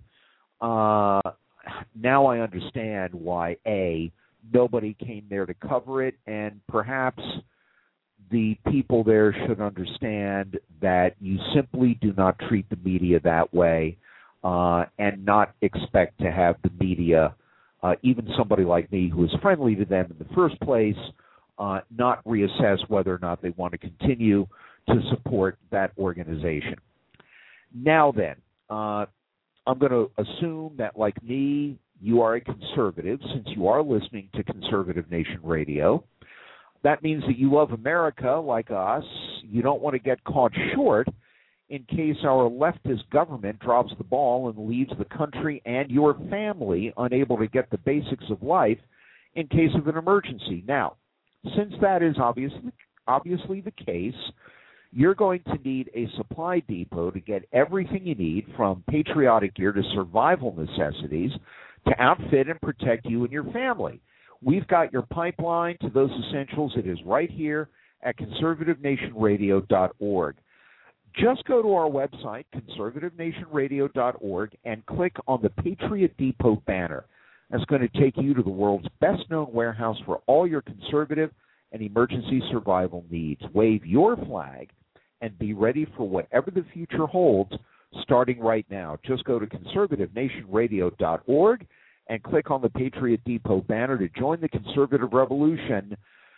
Now I understand why nobody came there to cover it, and perhaps the people there should understand that you simply do not treat the media that way, and not expect to have the media, even somebody like me who is friendly to them in the first place, not reassess whether or not they want to continue to support that organization. Now then, I'm going to assume that, like me, you are a conservative, since you are listening to Conservative Nation Radio. That means that you love America like us. You don't want to get caught short in case our leftist government drops the ball and leaves the country and your family unable to get the basics of life in case of an emergency. Now, since that is obviously the case, you're going to need a supply depot to get everything you need, from patriotic gear to survival necessities, to outfit and protect you and your family. We've got your pipeline to those essentials. It is right here at conservativenationradio.org. Just go to our website, conservativenationradio.org, and click on the Patriot Depot banner. That's going to take you to the world's best-known warehouse for all your conservative and emergency survival needs. Wave your flag and be ready for whatever the future holds, starting right now. Just go to conservativenationradio.org and click on the Patriot Depot banner to join the conservative revolution.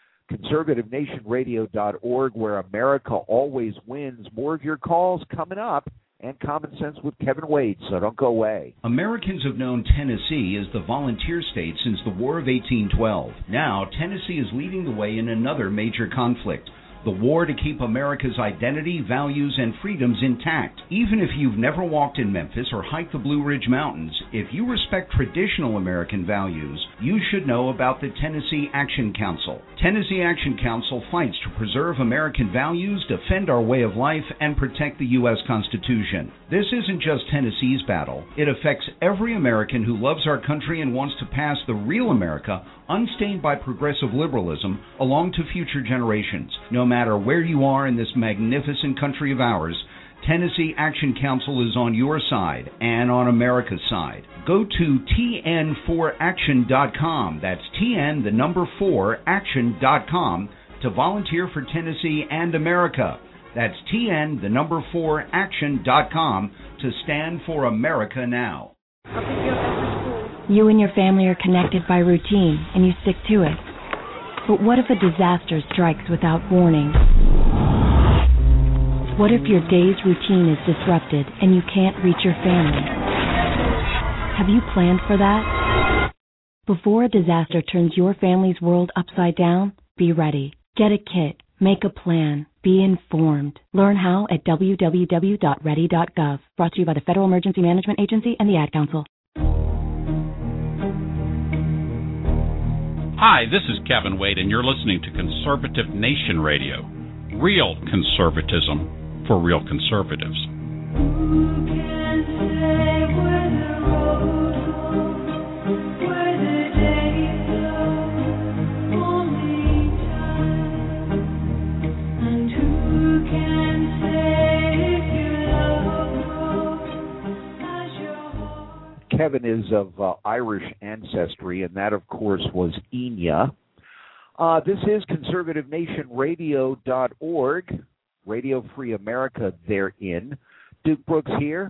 conservativenationradio.org, where America always wins. More of your calls coming up, and Common Sense with Kevin Wade, so don't go away. Americans have known Tennessee as the volunteer state since the War of 1812. Now, Tennessee is leading the way in another major conflict, the war to keep America's identity, values, and freedoms intact. Even if you've never walked in Memphis or hiked the Blue Ridge Mountains, if you respect traditional American values, you should know about the Tennessee Action Council. Tennessee Action Council fights to preserve American values, defend our way of life, and protect the U.S. Constitution. This isn't just Tennessee's battle. It affects every American who loves our country and wants to pass the real America, unstained by progressive liberalism, along to future generations. No matter where you are in this magnificent country of ours, Tennessee Action Council is on your side and on America's side. Go to tn4action.com. That's TN, the number 4, action.com to volunteer for Tennessee and America. That's TN, the number 4, action.com to stand for America now. You and your family are connected by routine, and you stick to it. But what if a disaster strikes without warning? What if your day's routine is disrupted and you can't reach your family? Have you planned for that? Before a disaster turns your family's world upside down, be ready. Get a kit. Make a plan. Be informed. Learn how at www.ready.gov. Brought to you by the Federal Emergency Management Agency and the Ad Council. Hi, this is Kevin Wade, and you're listening to Conservative Nation Radio. Real conservatism for real conservatives. Kevin is of Irish ancestry, and that, of course, was Enya. This is conservativenationradio.org, Radio Free America therein. Duke Brooks here.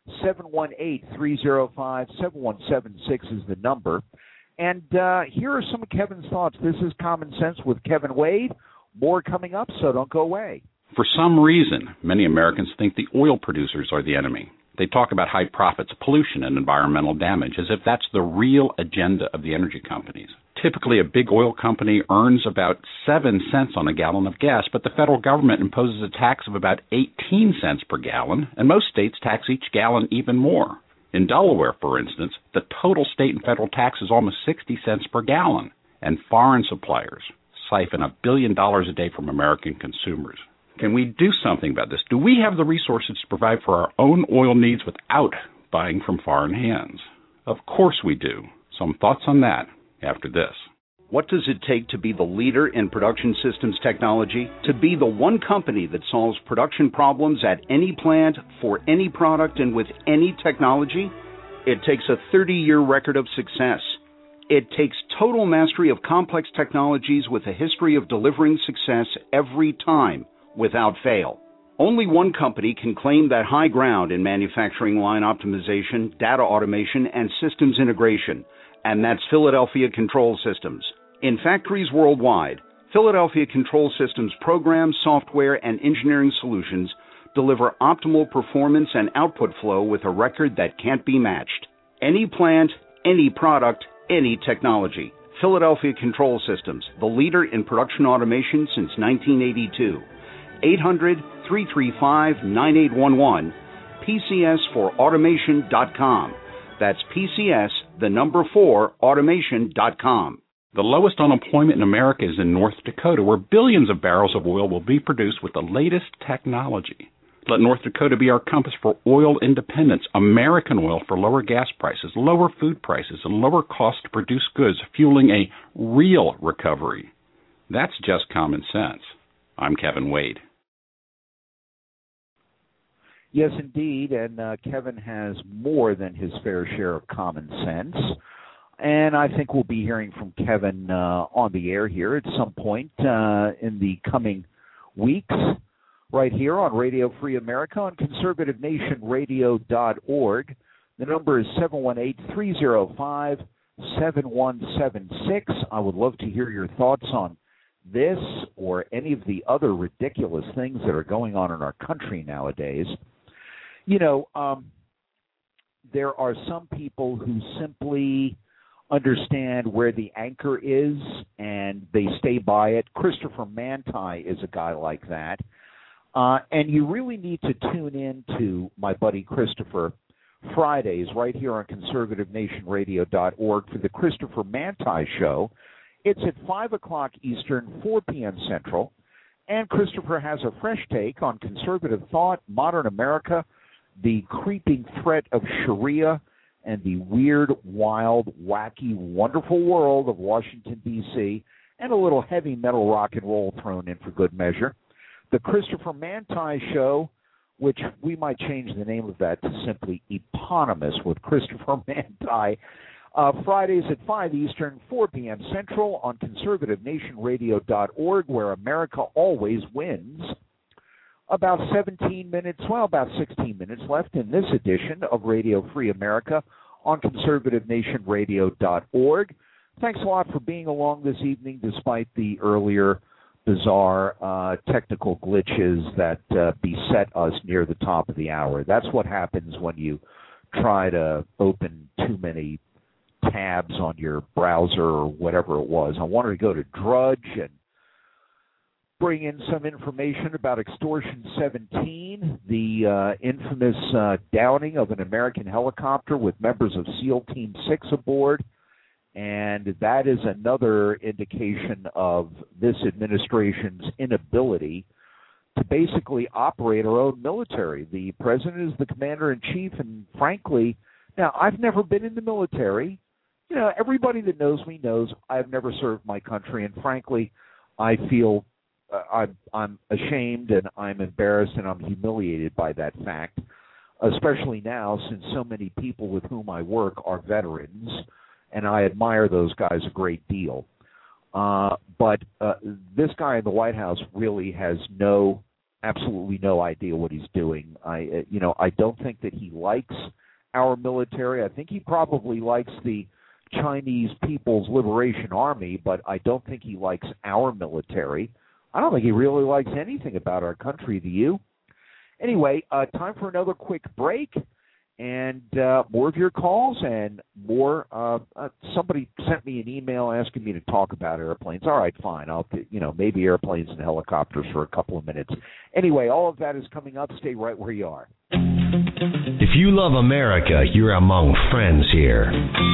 718-305-7176 is the number. And here are some of Kevin's thoughts. This is Common Sense with Kevin Wade. More coming up, so don't go away. For some reason, many Americans think the oil producers are the enemy. They talk about high profits, pollution, and environmental damage as if that's the real agenda of the energy companies. Typically, a big oil company earns about 7 cents on a gallon of gas, but the federal government imposes a tax of about 18 cents per gallon, and most states tax each gallon even more. In Delaware, for instance, the total state and federal tax is almost 60 cents per gallon, and foreign suppliers siphon $1 billion a day from American consumers. Can we do something about this? Do we have the resources to provide for our own oil needs without buying from foreign hands? Of course we do. Some thoughts on that after this. What does it take to be the leader in production systems technology? To be the one company that solves production problems at any plant, for any product, and with any technology? It takes a 30-year record of success. It takes total mastery of complex technologies with a history of delivering success every time, without fail. Only one company can claim that high ground in manufacturing line optimization, data automation, and systems integration, and that's Philadelphia Control Systems. In factories worldwide, Philadelphia Control Systems programs, software, and engineering solutions deliver optimal performance and output flow with a record that can't be matched. Any plant, any product, any technology. Philadelphia Control Systems, the leader in production automation since 1982. 800-335-9811, PCS4automation.com. That's PCS, the number 4, automation.com. The lowest unemployment in America is in North Dakota, where billions of barrels of oil will be produced with the latest technology. Let North Dakota be our compass for oil independence, American oil for lower gas prices, lower food prices, and lower cost to produce goods, fueling a real recovery. That's just common sense. I'm Kevin Wade. Yes, indeed, and Kevin has more than his fair share of common sense. And I think we'll be hearing from Kevin on the air here at some point in the coming weeks, right here on Radio Free America on conservativenationradio.org. The number is 718-305-7176. I would love to hear your thoughts on this or any of the other ridiculous things that are going on in our country nowadays. You know, there are some people who simply understand where the anchor is and they stay by it. Christopher Manti is a guy like that. And you really need to tune in to my buddy Christopher Fridays right here on conservativenationradio.org for the Christopher Manti Show. It's at 5 o'clock Eastern, 4 p.m. Central. And Christopher has a fresh take on conservative thought, modern America, the creeping threat of Sharia, and the weird, wild, wacky, wonderful world of Washington, D.C., and a little heavy metal rock and roll thrown in for good measure. The Christopher Manti Show, which we might change the name of that to simply Eponymous with Christopher Manti, Fridays at 5 Eastern, 4 p.m. Central on conservativenationradio.org, where America always wins. About 16 minutes left in this edition of Radio Free America on conservativenationradio.org. Thanks a lot for being along this evening despite the earlier bizarre technical glitches that beset us near the top of the hour. That's what happens when you try to open too many tabs on your browser or whatever it was. I wanted to go to Drudge and bring in some information about Extortion 17, the infamous downing of an American helicopter with members of SEAL Team 6 aboard. And that is another indication of this administration's inability to basically operate our own military. The president is the commander-in-chief, and frankly, now, I've never been in the military. You know, everybody that knows me knows I've never served my country, and frankly, I feel I'm ashamed and I'm embarrassed and I'm humiliated by that fact. especially now since so many people with whom I work are veterans, and I admire those guys a great deal. But this guy in the White House really has absolutely no idea what he's doing. I don't think that he likes our military. I think he probably likes the Chinese People's Liberation Army, but I don't think he likes our military. I don't think he really likes anything about our country. Do you? Anyway, time for another quick break, and more of your calls and more. Somebody sent me an email asking me to talk about airplanes. All right, fine. I'll, maybe airplanes and helicopters for a couple of minutes. Anyway, all of that is coming up. Stay right where you are. If you love America, you're among friends here.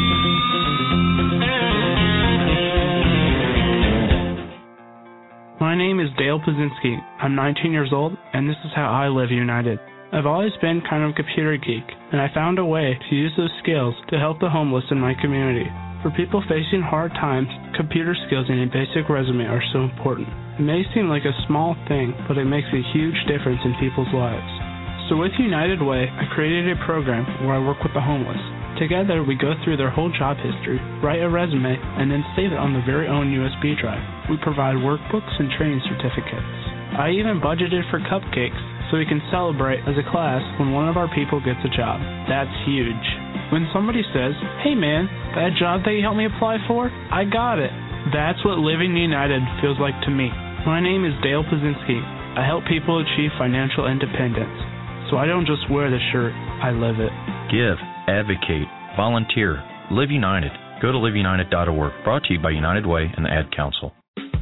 My name is Dale Pazinski. I'm 19 years old, and this is how I live united. I've always been kind of a computer geek, and I found a way to use those skills to help the homeless in my community. For people facing hard times, computer skills and a basic resume are so important. It may seem like a small thing, but it makes a huge difference in people's lives. So with United Way, I created a program where I work with the homeless. Together, we go through their whole job history, write a resume, and then save it on their very own USB drive. We provide workbooks and training certificates. I even budgeted for cupcakes so we can celebrate as a class when one of our people gets a job. That's huge. When somebody says, "Hey man, that job that you helped me apply for, I got it." That's what living united feels like to me. My name is Dale Pazinski. I help people achieve financial independence. So I don't just wear the shirt, I live it. Give, advocate, volunteer, Live United. Go to liveunited.org. Brought to you by United Way and the Ad Council.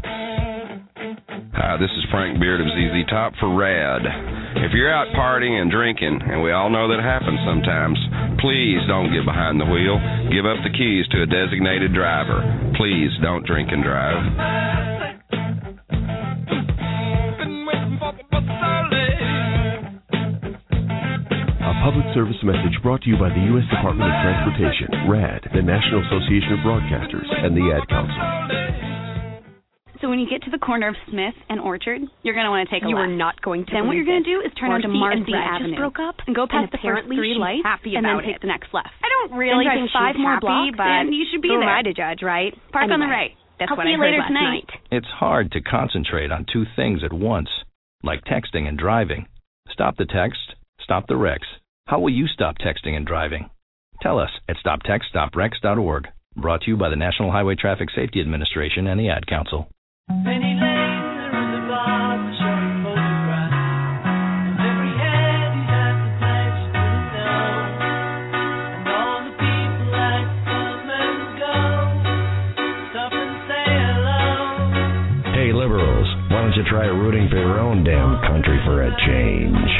Hi, this is Frank Beard of ZZ Top for RAD. If you're out partying and drinking, and we all know that happens sometimes, please don't get behind the wheel. Give up the keys to a designated driver. Please don't drink and drive. A public service message brought to you by the U.S. Department of Transportation, RAD, the National Association of Broadcasters, and the Ad Council. So when you get to the corner of Smith and Orchard, you're going to want to take a left. You are not going to. Then what you're going to do is turn onto Marcy Avenue. Just broke up and go past the first three lights and then take the next left. I don't really think drive 5 more blocks, and you should be there. Who am I to judge, right? Park on the right. That's I'll what see I you heard later last tonight. night. It's hard to concentrate on two things at once, like texting and driving. Stop the text, stop the wrecks. How will you stop texting and driving? Tell us at stoptextstopwrecks.org. Brought to you by the National Highway Traffic Safety Administration and the Ad Council. Penny Lane, there is a bar showing photographs of every head who's had the pledge to know, and all the people that come and go, stop and say hello. Hey, liberals, why don't you try rooting for your own damn country for a change?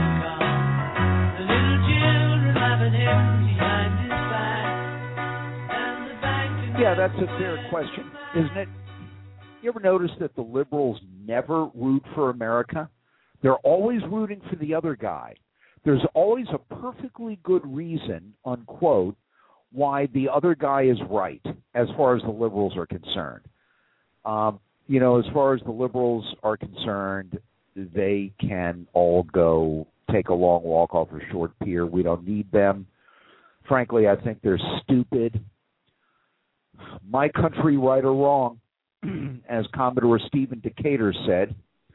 The little children laughing him behind his back, and the bank. Yeah, that's a fair question, isn't it? You ever notice that the liberals never root for America? They're always rooting for the other guy. There's always a perfectly good reason, unquote, why the other guy is right as far as the liberals are concerned. As far as the liberals are concerned, they can all go take a long walk off a short pier. We don't need them. Frankly, I think they're stupid. My country, right or wrong, as Commodore Stephen Decatur said,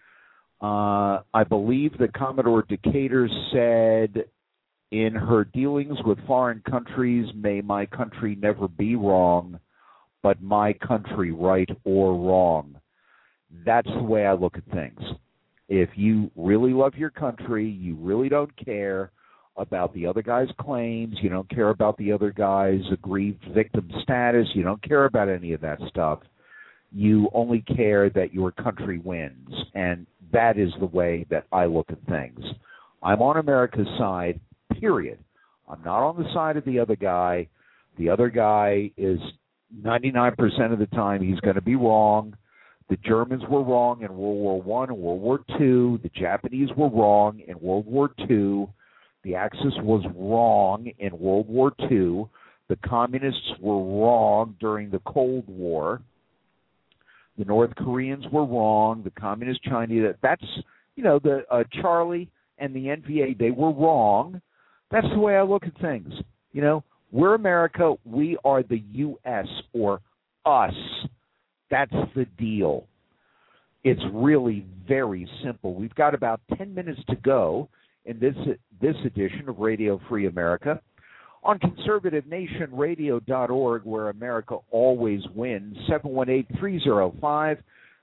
I believe that Commodore Decatur said, in her dealings with foreign countries, may my country never be wrong, but my country right or wrong. That's the way I look at things. If you really love your country, you really don't care about the other guy's claims, you don't care about the other guy's aggrieved victim status, you don't care about any of that stuff. You only care that your country wins, and that is the way that I look at things. I'm on America's side, period. I'm not on the side of the other guy. The other guy is 99% of the time he's going to be wrong. The Germans were wrong in World War I and World War II. The Japanese were wrong in World War II. The Axis was wrong in World War II. The communists were wrong during the Cold War. The North Koreans were wrong. The Communist Chinese, that's, the Charlie and the NVA, they were wrong. That's the way I look at things. You know, we're America. We are the U.S. or us. That's the deal. It's really very simple. We've got about 10 minutes to go in this edition of Radio Free America on conservativenationradio.org, where America always wins. 718-305-7176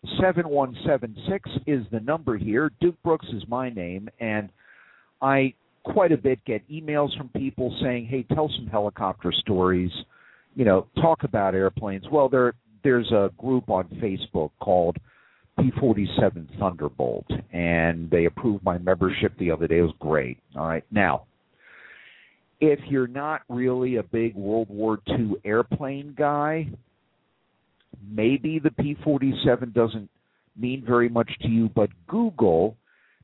is the number here. Duke Brooks is my name, and I quite a bit get emails from people saying, hey, tell some helicopter stories, you know, talk about airplanes. Well, there's a group on Facebook called P-47 Thunderbolt, and they approved my membership the other day. It was great. All right. Now, if you're not really a big World War II airplane guy, maybe the P-47 doesn't mean very much to you, but Google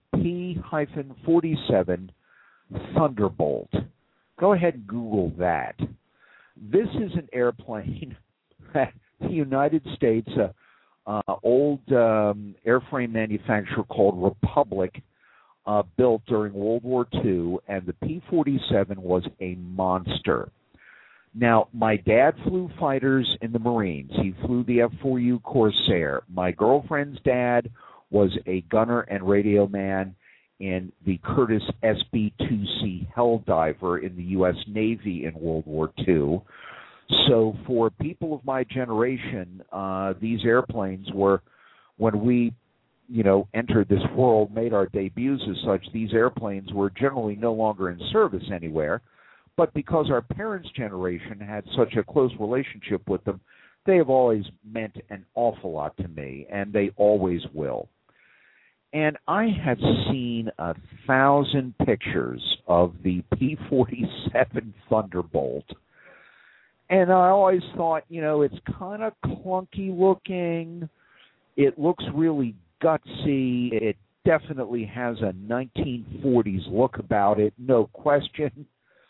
P-47 Thunderbolt. Go ahead and Google that. This is an airplane that the United States, old airframe manufacturer called Republic, built during World War II, and the P-47 was a monster. Now, my dad flew fighters in the Marines. He flew the F-4U Corsair. My girlfriend's dad was a gunner and radio man in the Curtiss SB-2C Helldiver in the U.S. Navy in World War II. So for people of my generation, these airplanes were, when we, you know, entered this world, made our debuts as such, these airplanes were generally no longer in service anywhere. But because our parents' generation had such a close relationship with them, they have always meant an awful lot to me, and they always will. And I have seen 1,000 pictures of the P-47 Thunderbolt. And I always thought, you know, it's kind of clunky looking. It looks really gutsy. It definitely has a 1940s look about it, no question.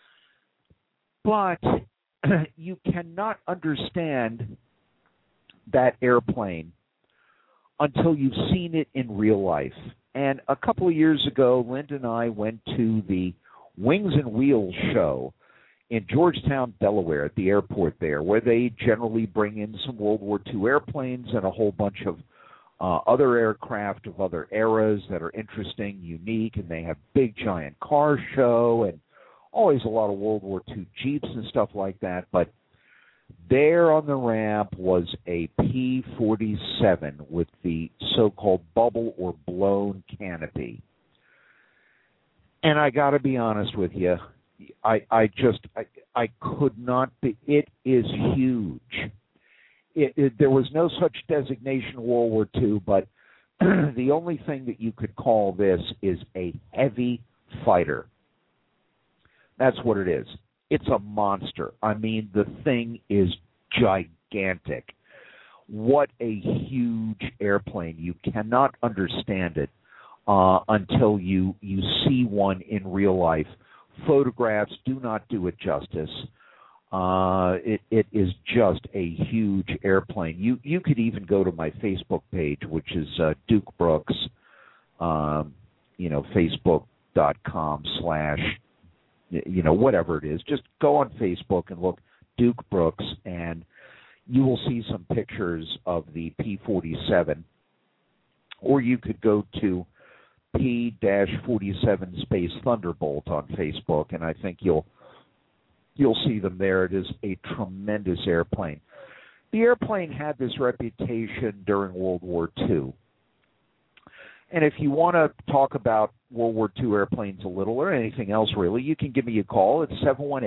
But you cannot understand that airplane until you've seen it in real life. And a couple of years ago, Linda and I went to the Wings and Wheels show in Georgetown, Delaware, at the airport there, where they generally bring in some World War II airplanes and a whole bunch of other aircraft of other eras that are interesting, unique, and they have big giant car show and always a lot of World War II Jeeps and stuff like that. But there on the ramp was a P-47 with the so-called bubble or blown canopy. And I got to be honest with you, I could not be. It is huge. There was no such designation in World War II, but the only thing that you could call this is a heavy fighter. That's what it is. It's a monster. I mean, the thing is gigantic. What a huge airplane. You cannot understand it until you see one in real life. Photographs do not do it justice. It is just a huge airplane. You could even go to my Facebook page, which is Duke Brooks, Facebook.com/ whatever it is. Just go on Facebook and look Duke Brooks, and you will see some pictures of the P-47. Or you could go to P-47 Space Thunderbolt on Facebook, and I think you'll see them there. It is a tremendous airplane. The airplane had this reputation during World War II. And if you want to talk about World War II airplanes a little, or anything else really, you can give me a call at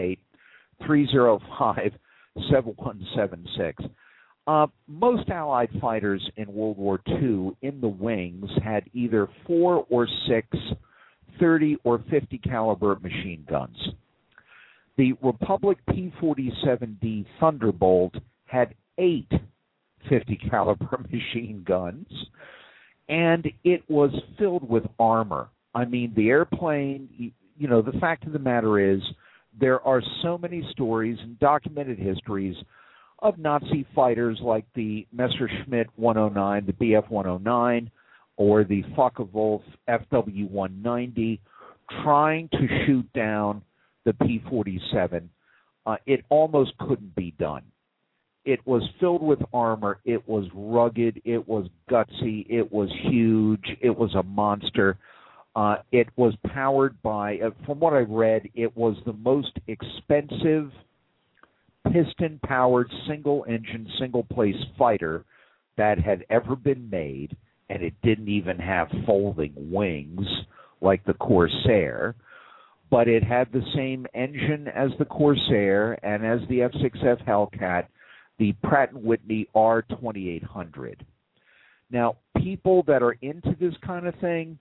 718-305-7176. Most Allied fighters in World War II in the wings had either 4 or 6 30 or 50 caliber machine guns. The Republic P-47D Thunderbolt had 8 50 caliber machine guns, and it was filled with armor. I mean, the airplane, the fact of the matter is there are so many stories and documented histories of Nazi fighters like the Messerschmitt 109, the Bf 109, or the Focke-Wulf FW 190 trying to shoot down the P-47, it almost couldn't be done. It was filled with armor. It was rugged. It was gutsy. It was huge. It was a monster. It was powered by, from what I read, it was the most expensive piston-powered, single-engine, single-place fighter that had ever been made, and it didn't even have folding wings like the Corsair, but it had the same engine as the Corsair and as the F-6F Hellcat, the Pratt & Whitney R2800. Now, people that are into this kind of thing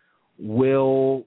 will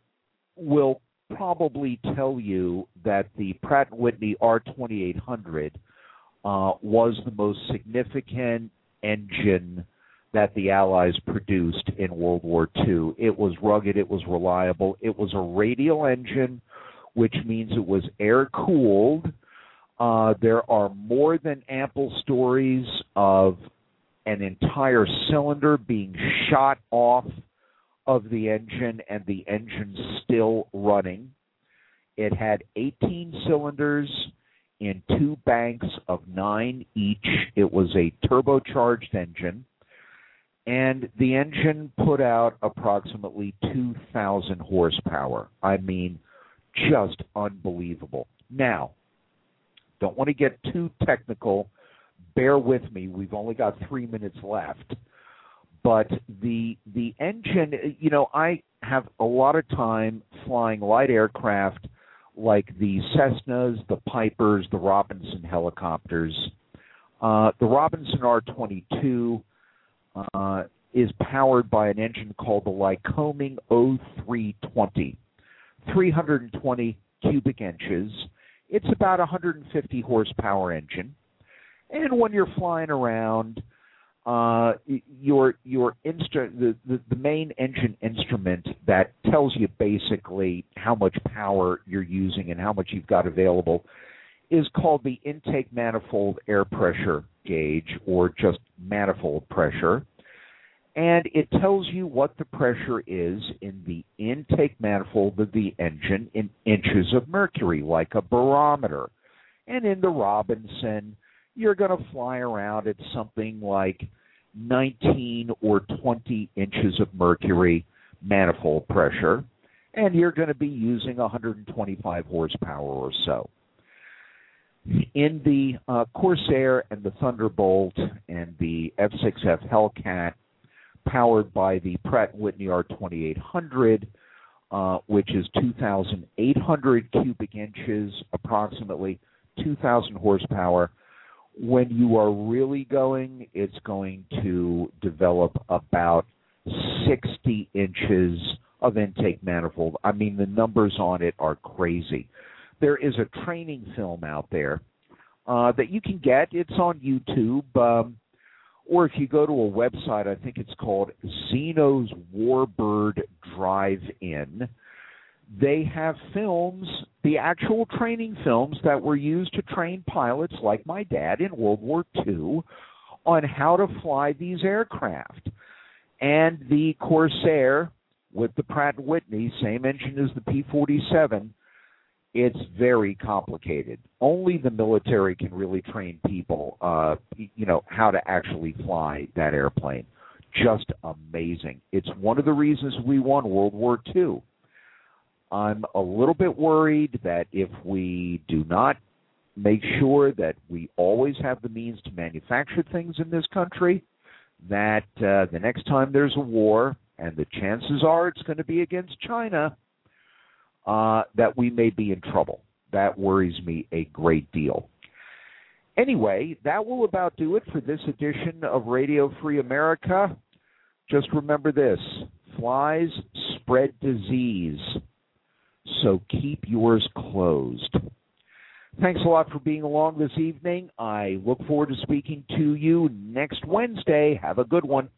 probably tell you that the Pratt & Whitney R2800 was the most significant engine that the Allies produced in World War II. It was rugged, it was reliable, it was a radial engine, which means it was air-cooled. There are more than ample stories of an entire cylinder being shot off of the engine and the engine still running. It had 18 cylinders in 2 banks of 9 each. It was a turbocharged engine, and the engine put out approximately 2,000 horsepower. I mean, just unbelievable. Now, don't want to get too technical. Bear with me. We've only got 3 minutes left. But the engine, you know, I have a lot of time flying light aircraft like the Cessnas, the Pipers, the Robinson helicopters. The Robinson R-22 is powered by an engine called the Lycoming O320, 320 cubic inches. It's about a 150 horsepower engine. And when you're flying around, the main engine instrument that tells you basically how much power you're using and how much you've got available is called the intake manifold air pressure gauge, or just manifold pressure. And it tells you what the pressure is in the intake manifold of the engine in inches of mercury, like a barometer. And in the Robinson, you're going to fly around at something like 19 or 20 inches of mercury manifold pressure, and you're going to be using 125 horsepower or so. In the Corsair and the Thunderbolt and the F-6F Hellcat, powered by the Pratt & Whitney R2800, which is 2,800 cubic inches, approximately 2,000 horsepower. When you are really going, it's going to develop about 60 inches of intake manifold. I mean, the numbers on it are crazy. There is a training film out there that you can get. It's on YouTube. Or if you go to a website, I think it's called Zeno's Warbird Drive-In. They have films, the actual training films that were used to train pilots like my dad in World War II on how to fly these aircraft. And the Corsair with the Pratt & Whitney, same engine as the P-47, it's very complicated. Only the military can really train people, how to actually fly that airplane. Just amazing. It's one of the reasons we won World War II. I'm a little bit worried that if we do not make sure that we always have the means to manufacture things in this country, that the next time there's a war, and the chances are it's going to be against China, that we may be in trouble. That worries me a great deal. Anyway, that will about do it for this edition of Radio Free America. Just remember this: flies spread disease, so keep yours closed. Thanks a lot for being along this evening. I look forward to speaking to you next Wednesday. Have a good one.